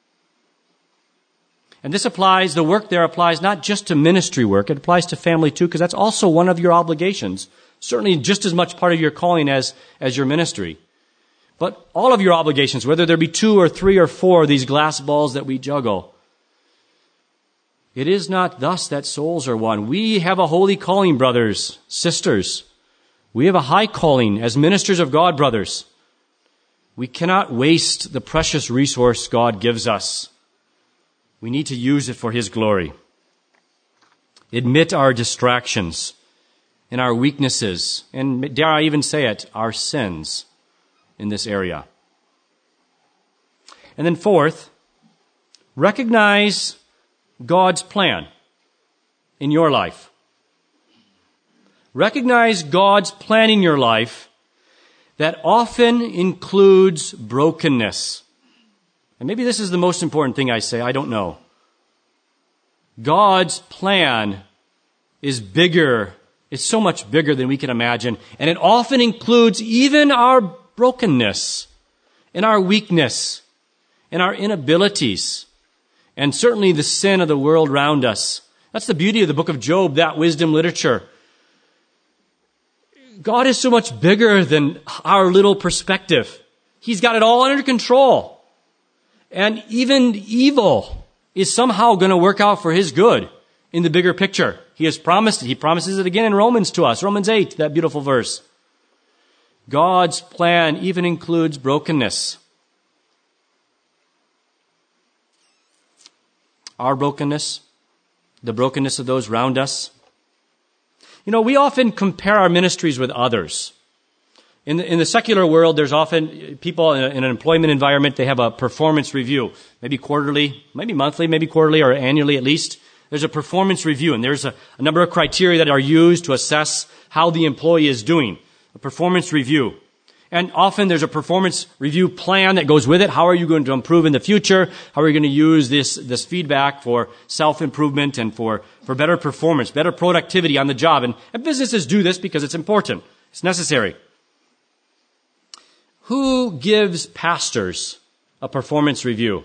Speaker 1: And this applies, the work there applies not just to ministry work, it applies to family too, because that's also one of your obligations. Certainly just as much part of your calling as, as your ministry. But all of your obligations, whether there be two or three or four of these glass balls that we juggle, it is not thus that souls are won. We have a holy calling, brothers, sisters. We have a high calling as ministers of God, brothers. We cannot waste the precious resource God gives us. We need to use it for his glory. Admit our distractions and our weaknesses, and dare I even say it, our sins in this area. And then fourth, recognize God's plan in your life. Recognize God's plan in your life that often includes brokenness. And maybe this is the most important thing I say, I don't know. God's plan is bigger, it's so much bigger than we can imagine, and it often includes even our brokenness, and our weakness, and our inabilities. and certainly the sin of the world around us. That's the beauty of the book of Job, that wisdom literature. God is so much bigger than our little perspective. He's got it all under control. And even evil is somehow going to work out for his good in the bigger picture. He has promised it. He promises it again in Romans to us. Romans eight, that beautiful verse. God's plan even includes brokenness. Our brokenness, the brokenness of those around us. You know, we often compare our ministries with others. In the, in the secular world, there's often people in, a, in an employment environment, they have a performance review, maybe quarterly, maybe monthly, maybe quarterly or annually at least. There's a performance review, and there's a, a number of criteria that are used to assess how the employee is doing. A performance review. And often there's a performance review plan that goes with it. How are you going to improve in the future? How are you going to use this, this feedback for self-improvement and for, for better performance, better productivity on the job? And, and businesses do this because it's important. It's necessary. Who gives pastors a performance review?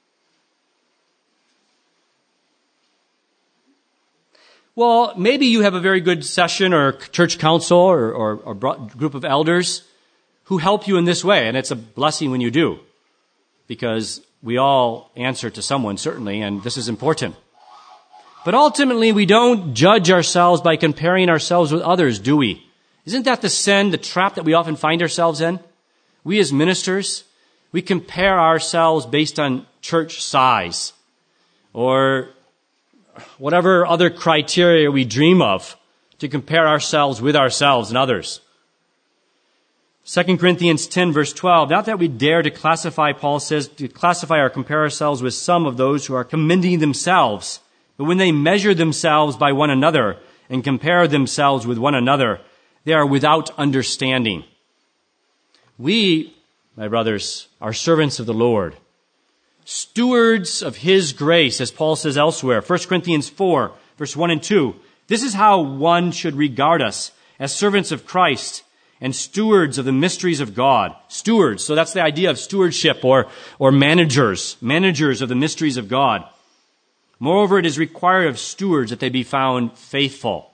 Speaker 1: Well, maybe you have a very good session or church council or, or, or group of elders who help you in this way. And it's a blessing when you do, because we all answer to someone, certainly, and this is important. But ultimately, we don't judge ourselves by comparing ourselves with others, do we? Isn't that the sin, the trap that we often find ourselves in? We as ministers, we compare ourselves based on church size or whatever other criteria we dream of to compare ourselves with ourselves and others. Second Corinthians ten, verse twelve, not that we dare to classify, Paul says, to classify or compare ourselves with some of those who are commending themselves, but when they measure themselves by one another and compare themselves with one another, they are without understanding. We, my brothers, are servants of the Lord, stewards of his grace, as Paul says elsewhere. First Corinthians four, verse one and two. This is how one should regard us, as servants of Christ and stewards of the mysteries of God. Stewards, so that's the idea of stewardship or, or managers, managers of the mysteries of God. Moreover, it is required of stewards that they be found faithful.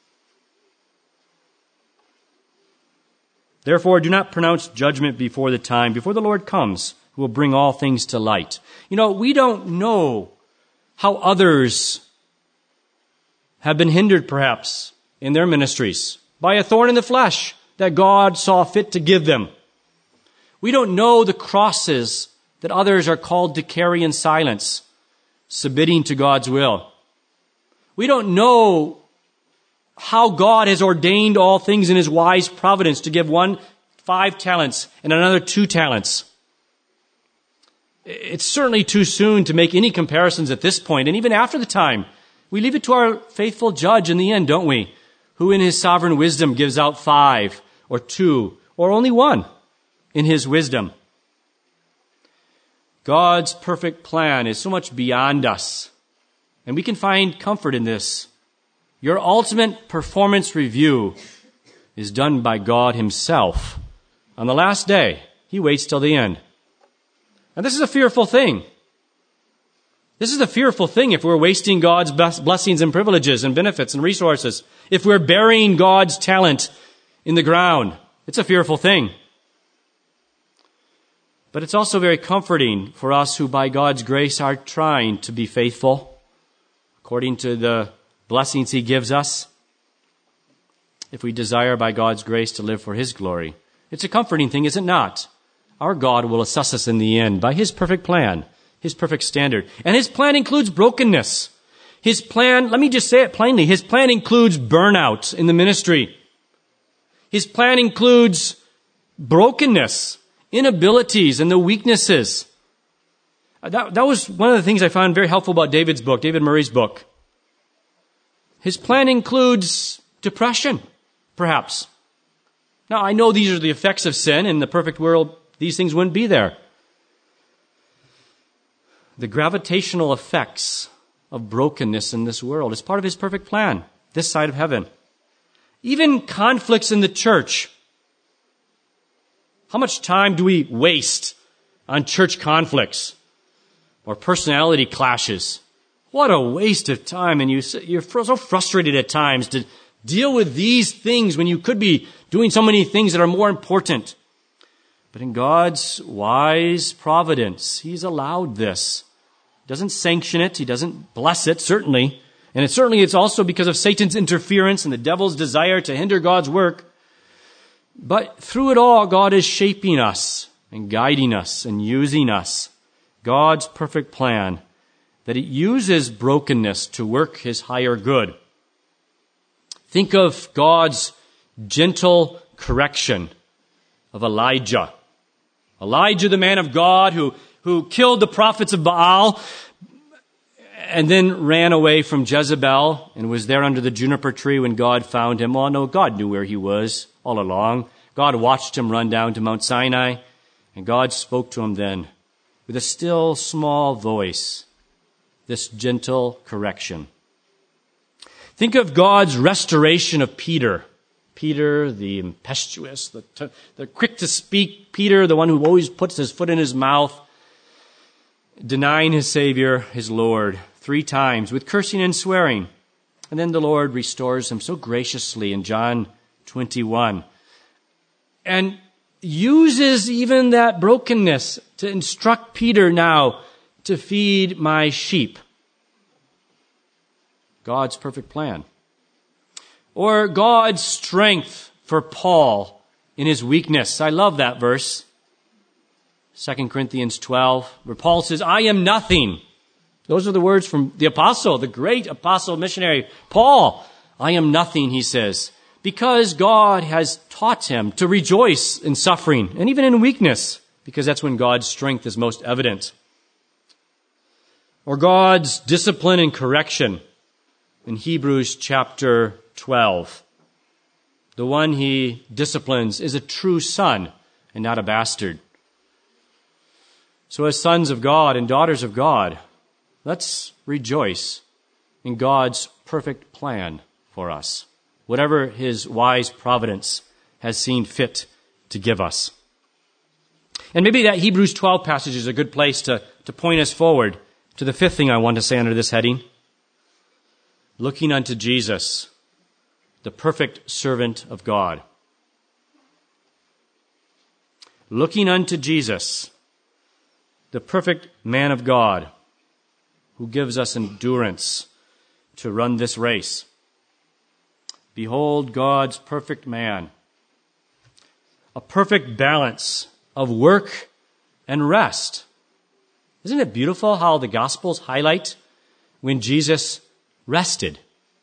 Speaker 1: Therefore, do not pronounce judgment before the time, before the Lord comes, who will bring all things to light. You know, we don't know how others have been hindered, perhaps, in their ministries by a thorn in the flesh that God saw fit to give them. We don't know the crosses that others are called to carry in silence, submitting to God's will. We don't know how God has ordained all things in his wise providence to give one five talents and another two talents. It's certainly too soon to make any comparisons at this point, and even after the time. We leave it to our faithful judge in the end, don't we? Who in his sovereign wisdom gives out five or two or only one in his wisdom. God's perfect plan is so much beyond us, and we can find comfort in this. Your ultimate performance review is done by God himself. On the last day, he waits till the end. And this is a fearful thing. This is a fearful thing if we're wasting God's blessings and privileges and benefits and resources. If we're burying God's talent in the ground, it's a fearful thing. But it's also very comforting for us who by God's grace are trying to be faithful according to the blessings he gives us. If we desire by God's grace to live for his glory, it's a comforting thing, is it not? Our God will assess us in the end by his perfect plan, his perfect standard. And his plan includes brokenness. His plan, let me just say it plainly, his plan includes burnout in the ministry. His plan includes brokenness, inabilities, and the weaknesses. That, that was one of the things I found very helpful about David's book, David Murray's book. His plan includes depression, perhaps. Now, I know these are the effects of sin. In the perfect world, these things wouldn't be there. The gravitational effects of brokenness in this world is part of his perfect plan, this side of heaven. Even conflicts in the church. How much time do we waste on church conflicts? or personality clashes. What a waste of time. And you, you're so frustrated at times to deal with these things when you could be doing so many things that are more important. But in God's wise providence, He's allowed this. He doesn't sanction it. He doesn't bless it, certainly. And it certainly it's also because of Satan's interference and the devil's desire to hinder God's work. But through it all, God is shaping us and guiding us and using us. God's perfect plan that He uses brokenness to work His higher good. Think of God's gentle correction of Elijah. Elijah, the man of God who, who killed the prophets of Baal and then ran away from Jezebel and was there under the juniper tree when God found him. Oh no, God knew where he was all along. God watched him run down to Mount Sinai, and God spoke to him then with a still small voice, this gentle correction. Think of God's restoration of Peter. Peter, the impetuous, the, t- the quick to speak Peter, the one who always puts his foot in his mouth, denying his Savior, his Lord, three times with cursing and swearing. And then the Lord restores him so graciously in John twenty-one. And uses even that brokenness to instruct Peter now to feed my sheep. God's perfect plan. Or God's strength for Paul in his weakness. I love that verse. Second Corinthians twelve, where Paul says, I am nothing. Those are the words from the apostle, the great apostle missionary, Paul. I am nothing, he says, because God has taught him to rejoice in suffering and even in weakness, because that's when God's strength is most evident. Or God's discipline and correction in Hebrews chapter twelve. The one He disciplines is a true son and not a bastard. So as sons of God and daughters of God, let's rejoice in God's perfect plan for us, whatever His wise providence has seen fit to give us. And maybe that Hebrews twelve passage is a good place to, to point us forward to the fifth thing I want to say under this heading. Looking unto Jesus, the perfect servant of God. Looking unto Jesus, the perfect man of God, who gives us endurance to run this race. Behold God's perfect man, a perfect balance of work and rest. Isn't it beautiful how the Gospels highlight when Jesus rested?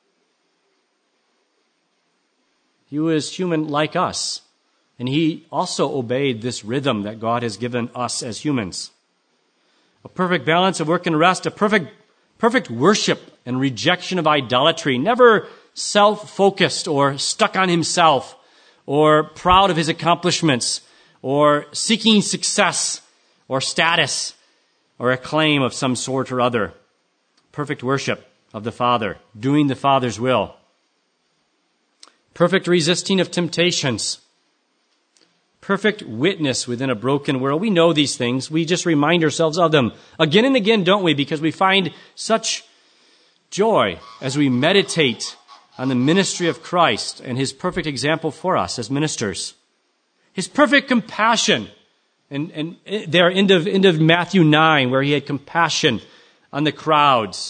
Speaker 1: He was human like us, and He also obeyed this rhythm that God has given us as humans. A perfect balance of work and rest, a perfect, perfect worship and rejection of idolatry, never self-focused or stuck on himself or proud of his accomplishments or seeking success or status or acclaim of some sort or other. Perfect worship of the Father, doing the Father's will. Perfect resisting of temptations. Perfect witness within a broken world. We know these things. We just remind ourselves of them again and again, don't we? Because we find such joy as we meditate on the ministry of Christ and His perfect example for us as ministers. His perfect compassion. And, and there, end of, end of Matthew nine, where He had compassion on the crowds.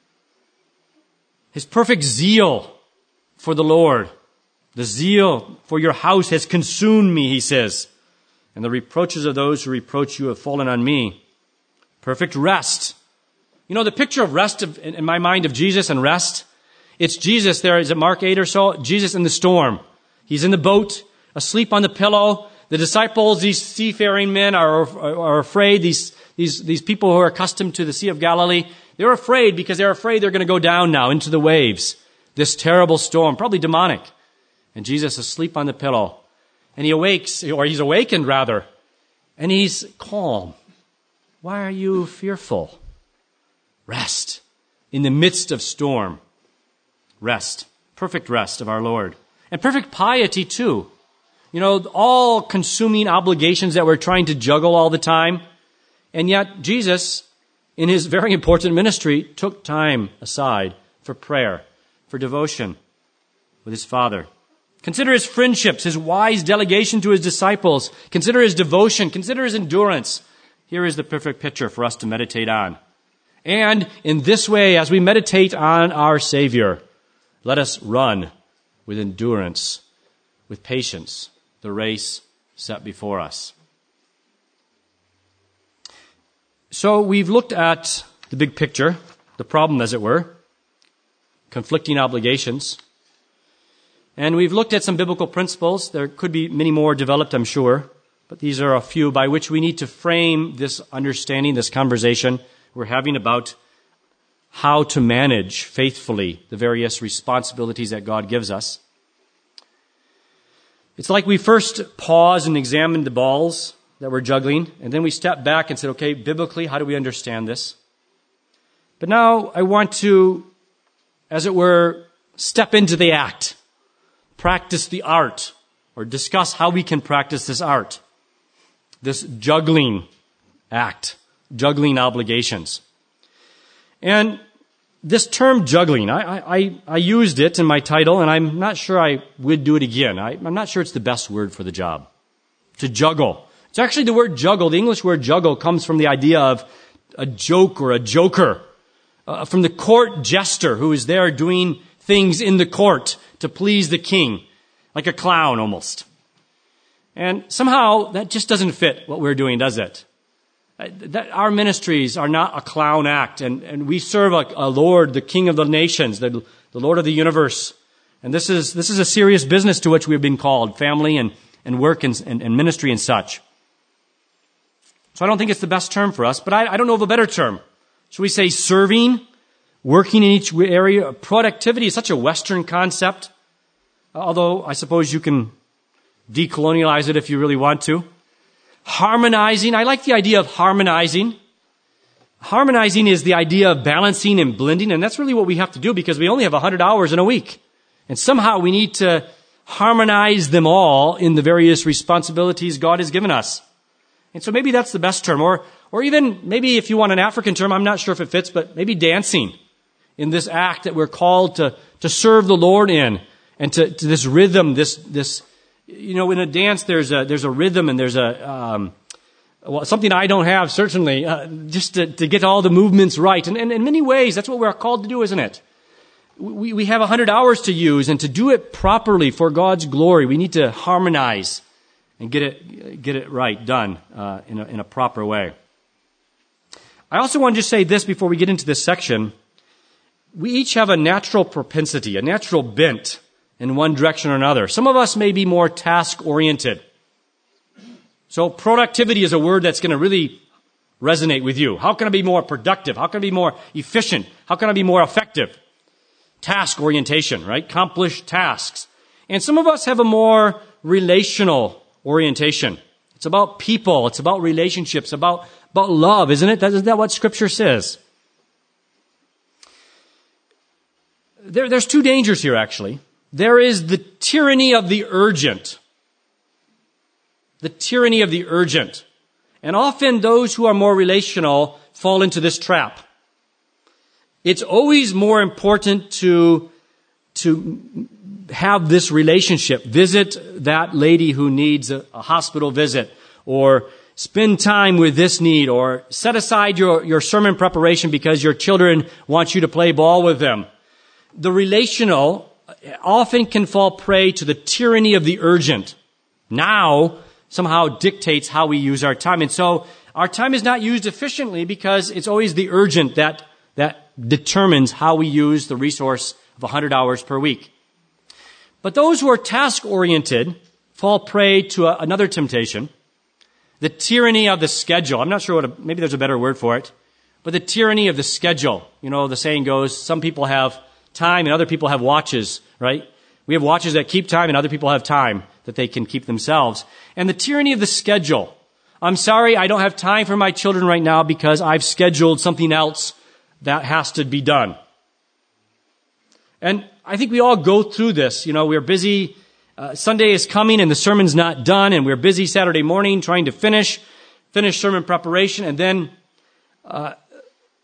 Speaker 1: His perfect zeal for the Lord. The zeal for your house has consumed me, He says. And the reproaches of those who reproach you have fallen on me. Perfect rest. You know, the picture of rest of, in my mind of Jesus and rest, it's Jesus there, is it Mark eight or so? Jesus in the storm. He's in the boat, asleep on the pillow. The disciples, these seafaring men, are, are, are afraid. These, these, these people who are accustomed to the Sea of Galilee, they're afraid because they're afraid they're going to go down now into the waves. This terrible storm, probably demonic. And Jesus is asleep on the pillow. And He awakes, or He's awakened rather, and He's calm. Why are you fearful? Rest. In the midst of storm. Rest. Perfect rest of our Lord. And perfect piety too. You know, all consuming obligations that we're trying to juggle all the time. And yet Jesus in his very important ministry, took time aside for prayer, for devotion with his Father. Consider his friendships, his wise delegation to his disciples. Consider his devotion. Consider his endurance. Here is the perfect picture for us to meditate on. And in this way, as we meditate on our Savior, let us run with endurance, with patience, the race set before us. So we've looked at the big picture, the problem, as it were, conflicting obligations. And we've looked at some biblical principles. There could be many more developed, I'm sure, but these are a few by which we need to frame this understanding, this conversation we're having about how to manage faithfully the various responsibilities that God gives us. It's like we first paused and examined the balls that we're juggling, and then we stepped back and said, okay, biblically, how do we understand this? But now I want to, as it were, step into the act, practice the art, or discuss how we can practice this art, this juggling act, juggling obligations. And this term juggling, I, I, I used it in my title, and I'm not sure I would do it again. I, I'm not sure it's the best word for the job. To juggle. It's actually the word juggle. The English word juggle comes from the idea of a joke or a joker, uh, from the court jester who is there doing things in the court to please the king, like a clown almost. And somehow that just doesn't fit what we're doing, does it? That our ministries are not a clown act, and, and we serve a, a Lord, the King of the nations, the, the Lord of the universe. And this is this is a serious business to which we've been called, family and, and work and, and, and ministry and such. So I don't think it's the best term for us, but I, I don't know of a better term. Should we say serving, working in each area? Productivity is such a Western concept, although I suppose you can decolonialize it if you really want to. Harmonizing. I like the idea of harmonizing. Harmonizing is the idea of balancing and blending, and that's really what we have to do because we only have one hundred hours in a week. And somehow we need to harmonize them all in the various responsibilities God has given us. And so maybe that's the best term. Or, or even maybe if you want an African term, I'm not sure if it fits, but maybe dancing in this act that we're called to, to serve the Lord in, and to, to this rhythm, this, this, you know, in a dance, there's a, there's a rhythm and there's a, um, well, something I don't have, certainly, uh, just to, to get all the movements right. And, and in many ways, that's what we're called to do, isn't it? We, we have a hundred hours to use, and to do it properly for God's glory, we need to harmonize and get it, get it right, done, uh, in a, in a proper way. I also want to just say this before we get into this section. We each have a natural propensity, a natural bent in one direction or another. Some of us may be more task-oriented. So productivity is a word that's going to really resonate with you. How can I be more productive? How can I be more efficient? How can I be more effective? Task orientation, right? Accomplish tasks. And some of us have a more relational orientation. It's about people. It's about relationships, about, about love, isn't it? Isn't that what Scripture says? There, there's two dangers here, actually. There is the tyranny of the urgent. The tyranny of the urgent. And often those who are more relational fall into this trap. It's always more important to, to have this relationship. Visit that lady who needs a, a hospital visit, or spend time with this need, or set aside your, your sermon preparation because your children want you to play ball with them. The relational often can fall prey to the tyranny of the urgent. Now, somehow dictates how we use our time. And so our time is not used efficiently because it's always the urgent that, that determines how we use the resource of one hundred hours per week. But those who are task-oriented fall prey to a, another temptation, the tyranny of the schedule. I'm not sure what, a, maybe there's a better word for it, but the tyranny of the schedule. You know, the saying goes, some people have time and other people have watches, right? We have watches that keep time and other people have time that they can keep themselves. And the tyranny of the schedule. I'm sorry, I don't have time for my children right now because I've scheduled something else that has to be done. And I think we all go through this. You know, we're busy. Uh, Sunday is coming and the sermon's not done, and we're busy Saturday morning trying to finish, finish sermon preparation, and then uh,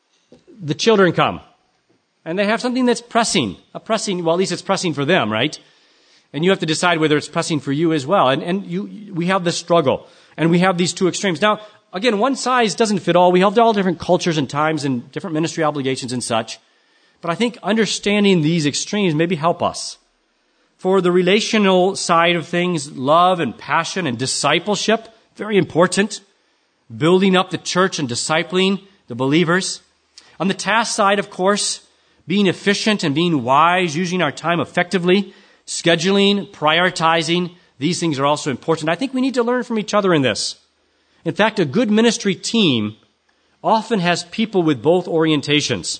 Speaker 1: the children come, and they have something that's pressing, a pressing, well, at least it's pressing for them, right? And you have to decide whether it's pressing for you as well. And, and you, we have this struggle, and we have these two extremes. Now, again, one size doesn't fit all. We have all different cultures and times and different ministry obligations and such. But I think understanding these extremes maybe help us. For the relational side of things, love and passion and discipleship, very important. Building up the church and discipling the believers. On the task side, of course, being efficient and being wise, using our time effectively, scheduling, prioritizing, these things are also important. I think we need to learn from each other in this. In fact, a good ministry team often has people with both orientations.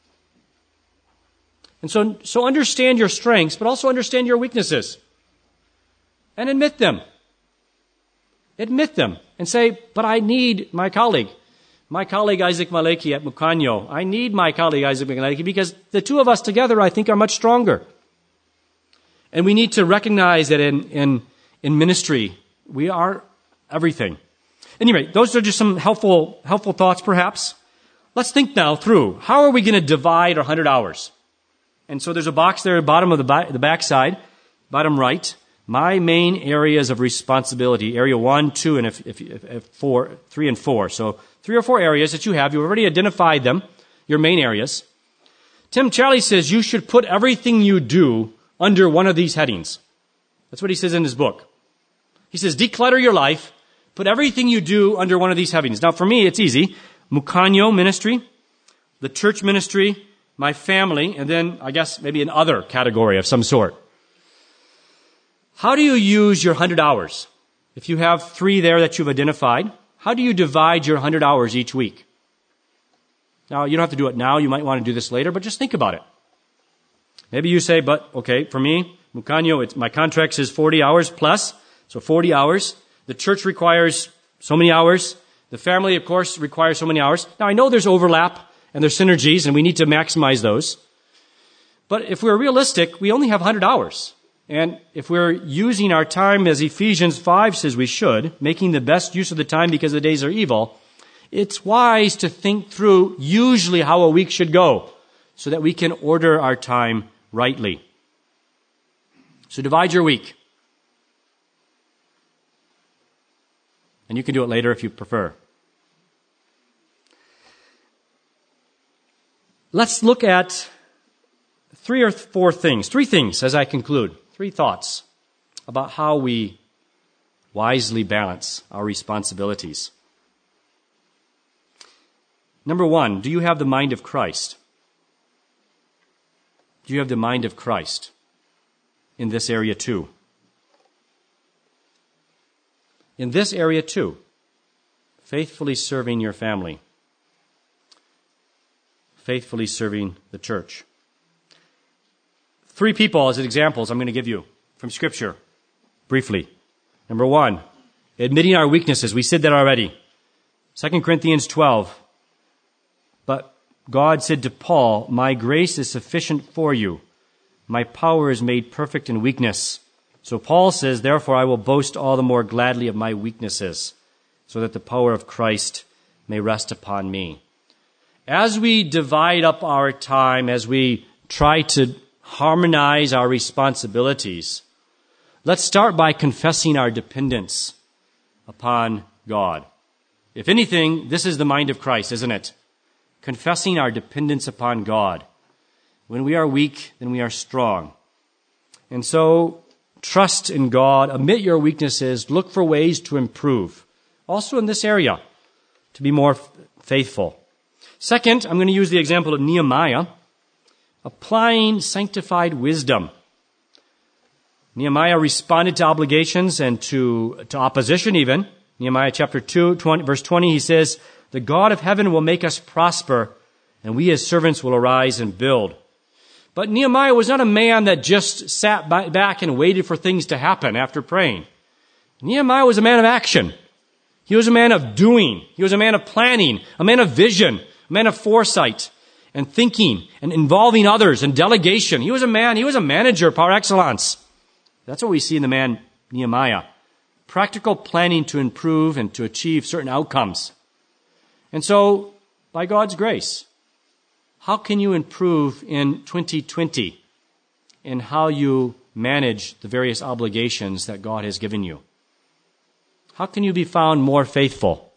Speaker 1: And so, so understand your strengths, but also understand your weaknesses. And admit them. Admit them. And say, but I need my colleague. My colleague Isaac Maleki at Mukhanyo. I need my colleague Isaac Maleki because the two of us together, I think, are much stronger. And we need to recognize that in, in, in ministry, we are everything. Anyway, those are just some helpful, helpful thoughts, perhaps. Let's think now through. How are we going to divide our one hundred hours? And so there's a box there at the bottom of the, back, the back side, bottom right. My main areas of responsibility, area one, two, and if, if, if four, three and four. So three or four areas that you have. You've already identified them, your main areas. Tim Charlie says you should put everything you do under one of these headings. That's what he says in his book. He says, declutter your life, put everything you do under one of these headings. Now for me, it's easy. Mukhanyo ministry, the church ministry, my family, and then I guess maybe an other category of some sort. How do you use your one hundred hours? If you have three there that you've identified, how do you divide your one hundred hours each week? Now, you don't have to do it now. You might want to do this later, but just think about it. Maybe you say, but, okay, for me, Mukhanyo, it's, my contract says forty hours plus, so forty hours. The church requires so many hours. The family, of course, requires so many hours. Now, I know there's overlap and there's synergies, and we need to maximize those. But if we're realistic, we only have one hundred hours. And if we're using our time as Ephesians five says we should, making the best use of the time because the days are evil, it's wise to think through usually how a week should go so that we can order our time rightly. So divide your week. And you can do it later if you prefer. Let's look at three or four things, three things as I conclude, three thoughts about how we wisely balance our responsibilities. Number one, do you have the mind of Christ? Do you have the mind of Christ in this area too? In this area too, faithfully serving your family, faithfully serving the church. Three people as examples I'm going to give you from Scripture, briefly. Number one, admitting our weaknesses. We said that already. Second Corinthians twelve. But God said to Paul, my grace is sufficient for you. My power is made perfect in weakness. So Paul says, therefore I will boast all the more gladly of my weaknesses, so that the power of Christ may rest upon me. As we divide up our time, as we try to harmonize our responsibilities, let's start by confessing our dependence upon God. If anything, this is the mind of Christ, isn't it? Confessing our dependence upon God. When we are weak, then we are strong. And so, trust in God, admit your weaknesses, look for ways to improve. Also in this area, to be more f- faithful. Second, I'm going to use the example of Nehemiah, applying sanctified wisdom. Nehemiah responded to obligations and to, to opposition even. Nehemiah chapter two, twenty, verse twenty, he says, the God of heaven will make us prosper, and we as servants will arise and build. But Nehemiah was not a man that just sat back and waited for things to happen after praying. Nehemiah was a man of action. He was a man of doing. He was a man of planning, a man of vision, a man of foresight and thinking and involving others and delegation. He was a man, he was a manager par excellence. That's what we see in the man Nehemiah. Practical planning to improve and to achieve certain outcomes. And so, by God's grace, how can you improve in twenty twenty in how you manage the various obligations that God has given you? How can you be found more faithful?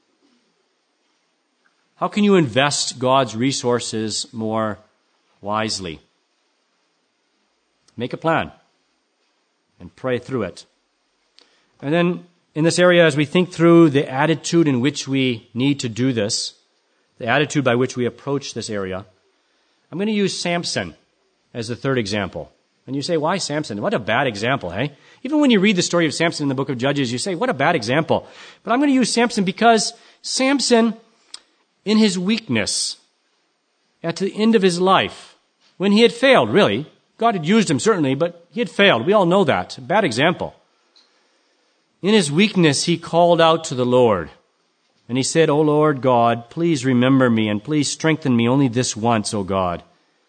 Speaker 1: How can you invest God's resources more wisely? Make a plan and pray through it. And then in this area, as we think through the attitude in which we need to do this, the attitude by which we approach this area, I'm going to use Samson as the third example. And you say, why Samson? What a bad example, hey? Even when you read the story of Samson in the book of Judges, you say, what a bad example. But I'm going to use Samson because Samson, in his weakness, at the end of his life, when he had failed, really, God had used him certainly, but he had failed. We all know that. A bad example. In his weakness, he called out to the Lord. And he said, O Lord God, please remember me and please strengthen me only this once, O God.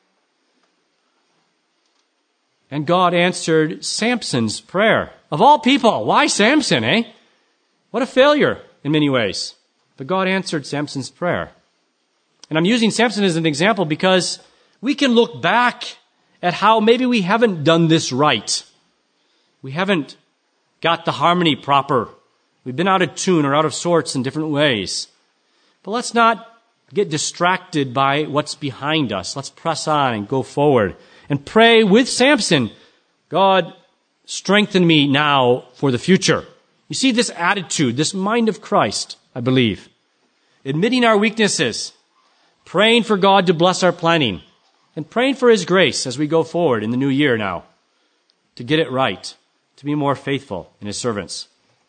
Speaker 1: And God answered Samson's prayer. Of all people, why Samson, eh? What a failure in many ways. But God answered Samson's prayer. And I'm using Samson as an example because we can look back at how maybe we haven't done this right. We haven't got the harmony proper. We've been out of tune or out of sorts in different ways. But let's not get distracted by what's behind us. Let's press on and go forward and pray with Samson. God, strengthen me now for the future. You see this attitude, this mind of Christ, I believe. Admitting our weaknesses, praying for God to bless our planning, and praying for His grace as we go forward in the new year now to get it right, to be more faithful in His servants.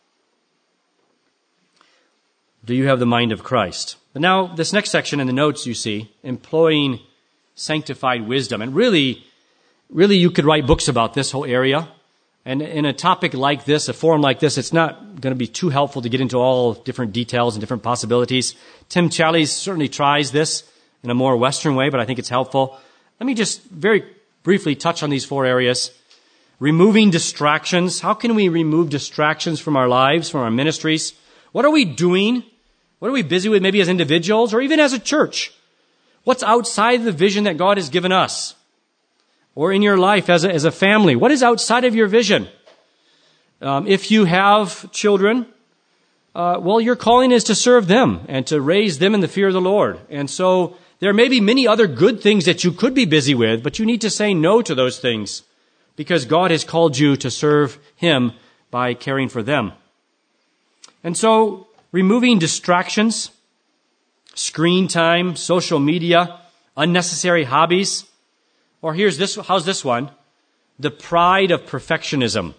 Speaker 1: Do you have the mind of Christ? But now, this next section in the notes you see, employing sanctified wisdom. And really, really you could write books about this whole area. And in a topic like this, a forum like this, it's not going to be too helpful to get into all different details and different possibilities. Tim Challies certainly tries this in a more Western way, but I think it's helpful. Let me just very briefly touch on these four areas. Removing distractions. How can we remove distractions from our lives, from our ministries? What are we doing? What are we busy with, maybe as individuals or even as a church? What's outside the vision that God has given us? Or in your life as a, as a family, what is outside of your vision? Um, if you have children, uh, well, your calling is to serve them and to raise them in the fear of the Lord. And so there may be many other good things that you could be busy with, but you need to say no to those things because God has called you to serve Him by caring for them. And so removing distractions, screen time, social media, unnecessary hobbies. Or here's this, how's this one? The pride of perfectionism.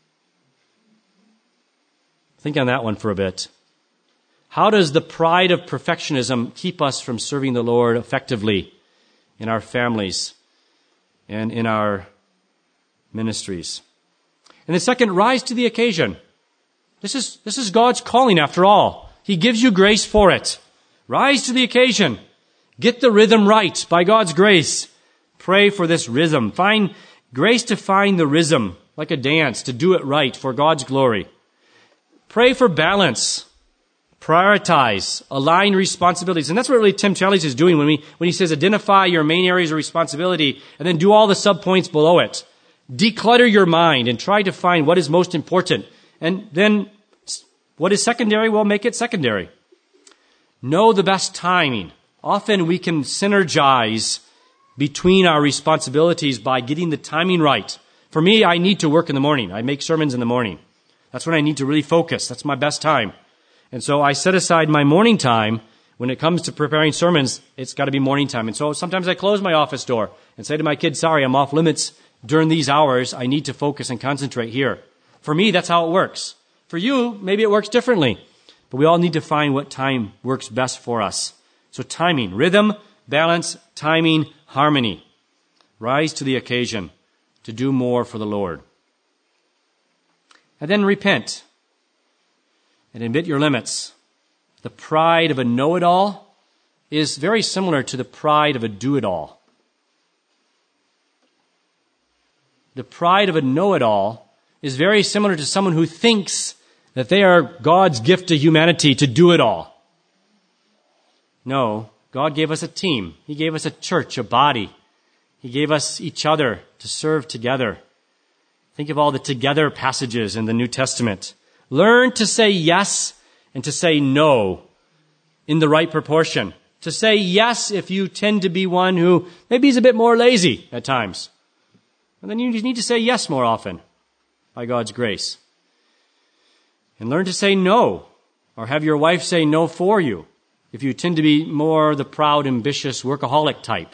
Speaker 1: Think on that one for a bit. How does the pride of perfectionism keep us from serving the Lord effectively in our families and in our ministries? And the second, rise to the occasion. This is, this is God's calling after all. He gives you grace for it. Rise to the occasion. Get the rhythm right by God's grace. Pray for this rhythm. Find grace to find the rhythm, like a dance, to do it right for God's glory. Pray for balance. Prioritize. Align responsibilities. And that's what really Tim Challies is doing when, we, when he says identify your main areas of responsibility and then do all the subpoints below it. Declutter your mind and try to find what is most important. And then what is secondary? Well, make it secondary. Know the best timing. Often we can synergize between our responsibilities by getting the timing right. For me, I need to work in the morning. I make sermons in the morning. That's when I need to really focus. That's my best time. And so I set aside my morning time. When it comes to preparing sermons, it's got to be morning time. And so sometimes I close my office door and say to my kids, sorry, I'm off limits during these hours. I need to focus and concentrate here. For me, that's how it works. For you, maybe it works differently. But we all need to find what time works best for us. So timing, rhythm, balance, timing, harmony. Rise to the occasion to do more for the Lord. And then repent and admit your limits. The pride of a know-it-all is very similar to the pride of a do-it-all. The pride of a know-it-all is very similar to someone who thinks that they are God's gift to humanity to do it all. No, God gave us a team. He gave us a church, a body. He gave us each other to serve together. Think of all the together passages in the New Testament. Learn to say yes and to say no in the right proportion. To say yes if you tend to be one who maybe is a bit more lazy at times. And then you need to say yes more often by God's grace. And learn to say no, or have your wife say no for you if you tend to be more the proud, ambitious, workaholic type.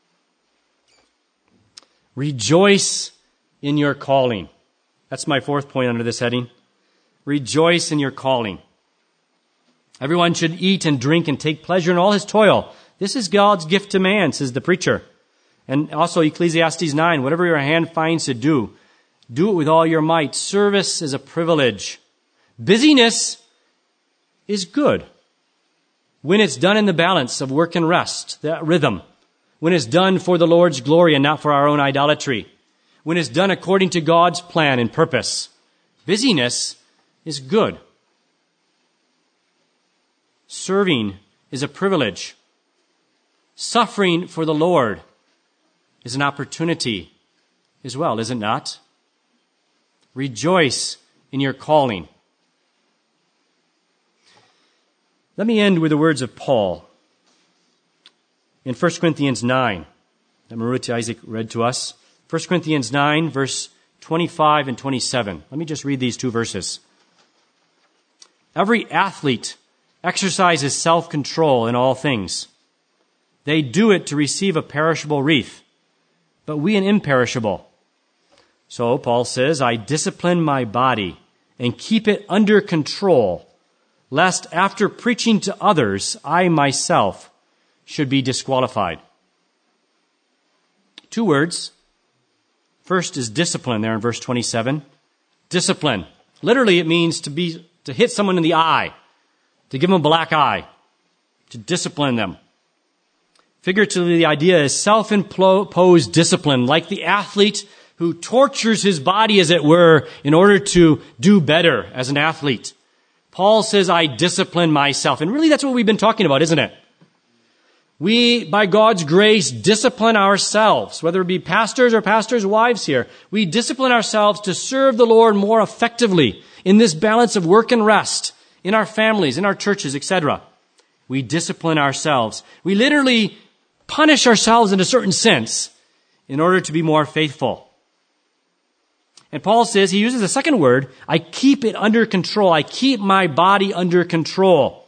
Speaker 1: Rejoice in your calling. That's my fourth point under this heading. Rejoice in your calling. Everyone should eat and drink and take pleasure in all his toil. This is God's gift to man, says the preacher. And also Ecclesiastes nine, whatever your hand finds to do, do it with all your might. Service is a privilege. Busyness is good when it's done in the balance of work and rest, that rhythm. When it's done for the Lord's glory and not for our own idolatry. When it's done according to God's plan and purpose. Busyness is good. Serving is a privilege. Suffering for the Lord is an opportunity as well, is it not? Rejoice in your calling. Let me end with the words of Paul in First Corinthians nine that Maruti Isaac read to us. First Corinthians nine, verse twenty-five and twenty-seven. Let me just read these two verses. Every athlete exercises self-control in all things. They do it to receive a perishable wreath, but we an imperishable. So Paul says, I discipline my body and keep it under control, lest after preaching to others, I myself should be disqualified. Two words. First is discipline there in verse twenty-seven. Discipline. Literally it means to be to hit someone in the eye, to give them a black eye, to discipline them. Figuratively, the idea is self-imposed discipline, like the athlete who tortures his body, as it were, in order to do better as an athlete. Paul says, I discipline myself. And really that's what we've been talking about, isn't it? We, by God's grace, discipline ourselves, whether it be pastors or pastors' wives here. We discipline ourselves to serve the Lord more effectively in this balance of work and rest, in our families, in our churches, et cetera. We discipline ourselves. We literally punish ourselves in a certain sense in order to be more faithful. And Paul says, he uses a second word, I keep it under control. I keep my body under control.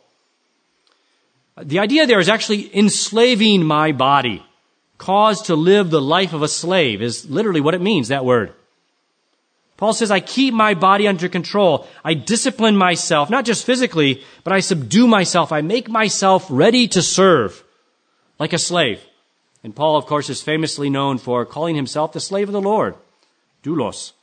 Speaker 1: The idea there is actually enslaving my body. Caused to live the life of a slave is literally what it means, that word. Paul says, I keep my body under control. I discipline myself, not just physically, but I subdue myself. I make myself ready to serve like a slave. And Paul, of course, is famously known for calling himself the slave of the Lord, doulos.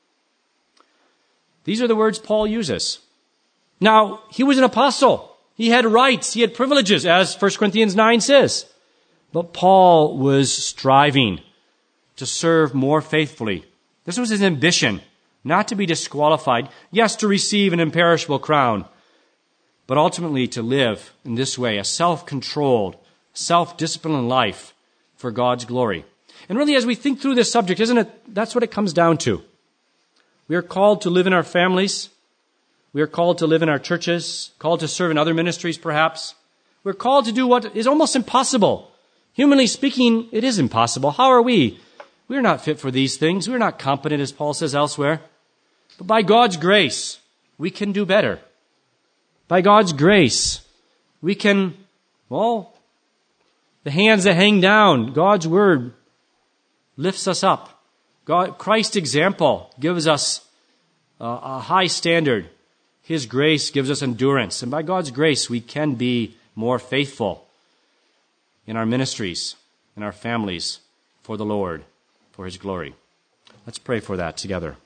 Speaker 1: These are the words Paul uses. Now, he was an apostle. He had rights. He had privileges, as First Corinthians nine says. But Paul was striving to serve more faithfully. This was his ambition, not to be disqualified. Yes, to receive an imperishable crown, but ultimately to live in this way, a self-controlled, self-disciplined life for God's glory. And really, as we think through this subject, isn't it, that's what it comes down to. We are called to live in our families. We are called to live in our churches, called to serve in other ministries perhaps. We're called to do what is almost impossible. Humanly speaking, it is impossible. How are we? We're not fit for these things. We're not competent, as Paul says elsewhere. But by God's grace, we can do better. By God's grace, we can, well, the hands that hang down, God's word lifts us up. God, Christ's example gives us a, a high standard. His grace gives us endurance. And by God's grace, we can be more faithful in our ministries, in our families, for the Lord, for His glory. Let's pray for that together.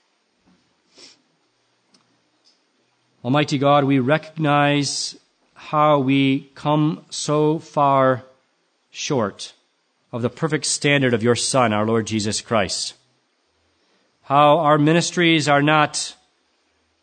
Speaker 1: Almighty God, we recognize how we come so far short of the perfect standard of your Son, our Lord Jesus Christ. How our ministries are not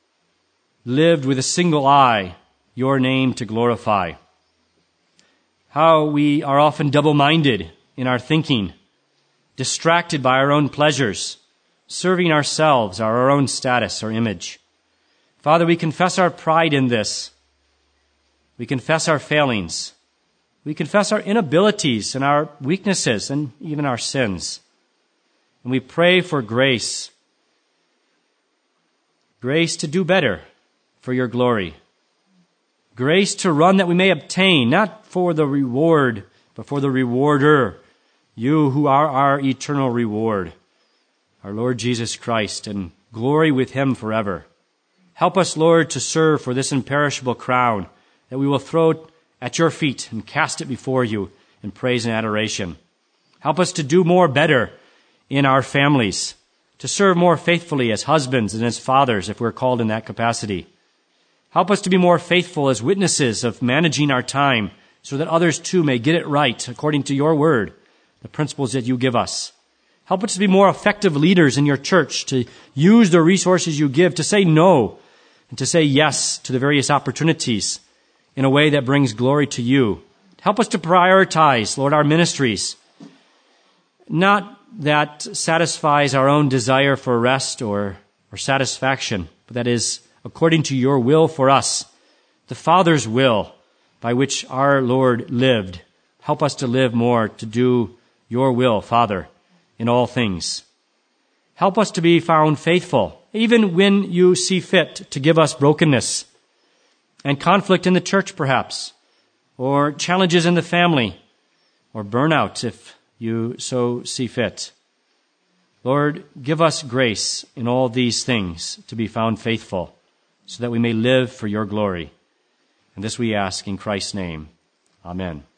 Speaker 1: lived with a single eye, your name to glorify. how we are often double-minded in our thinking, distracted by our own pleasures, serving ourselves or our own status or image. Father, we confess our pride in this. We confess our failings. We confess our inabilities and our weaknesses and even our sins. And we pray for grace. Grace to do better for your glory. Grace to run that we may obtain, not for the reward, but for the rewarder, you who are our eternal reward, our Lord Jesus Christ, and glory with him forever. Help us, Lord, to serve for this imperishable crown that we will throw at your feet and cast it before you in praise and adoration. Help us to do more better in our families, to serve more faithfully as husbands and as fathers if we're called in that capacity. Help us to be more faithful as witnesses of managing our time so that others too may get it right according to your word, the principles that you give us. Help us to be more effective leaders in your church, to use the resources you give to say no and to say yes to the various opportunities in a way that brings glory to you. Help us to prioritize, Lord, our ministries, not that satisfies our own desire for rest or, or satisfaction, but that is according to your will for us, the Father's will by which our Lord lived. Help us to live more, to do your will, Father, in all things. Help us to be found faithful, even when you see fit to give us brokenness and conflict in the church, perhaps, or challenges in the family, or burnout if you so see fit. Lord, give us grace in all these things to be found faithful, so that we may live for your glory. And this we ask in Christ's name. Amen.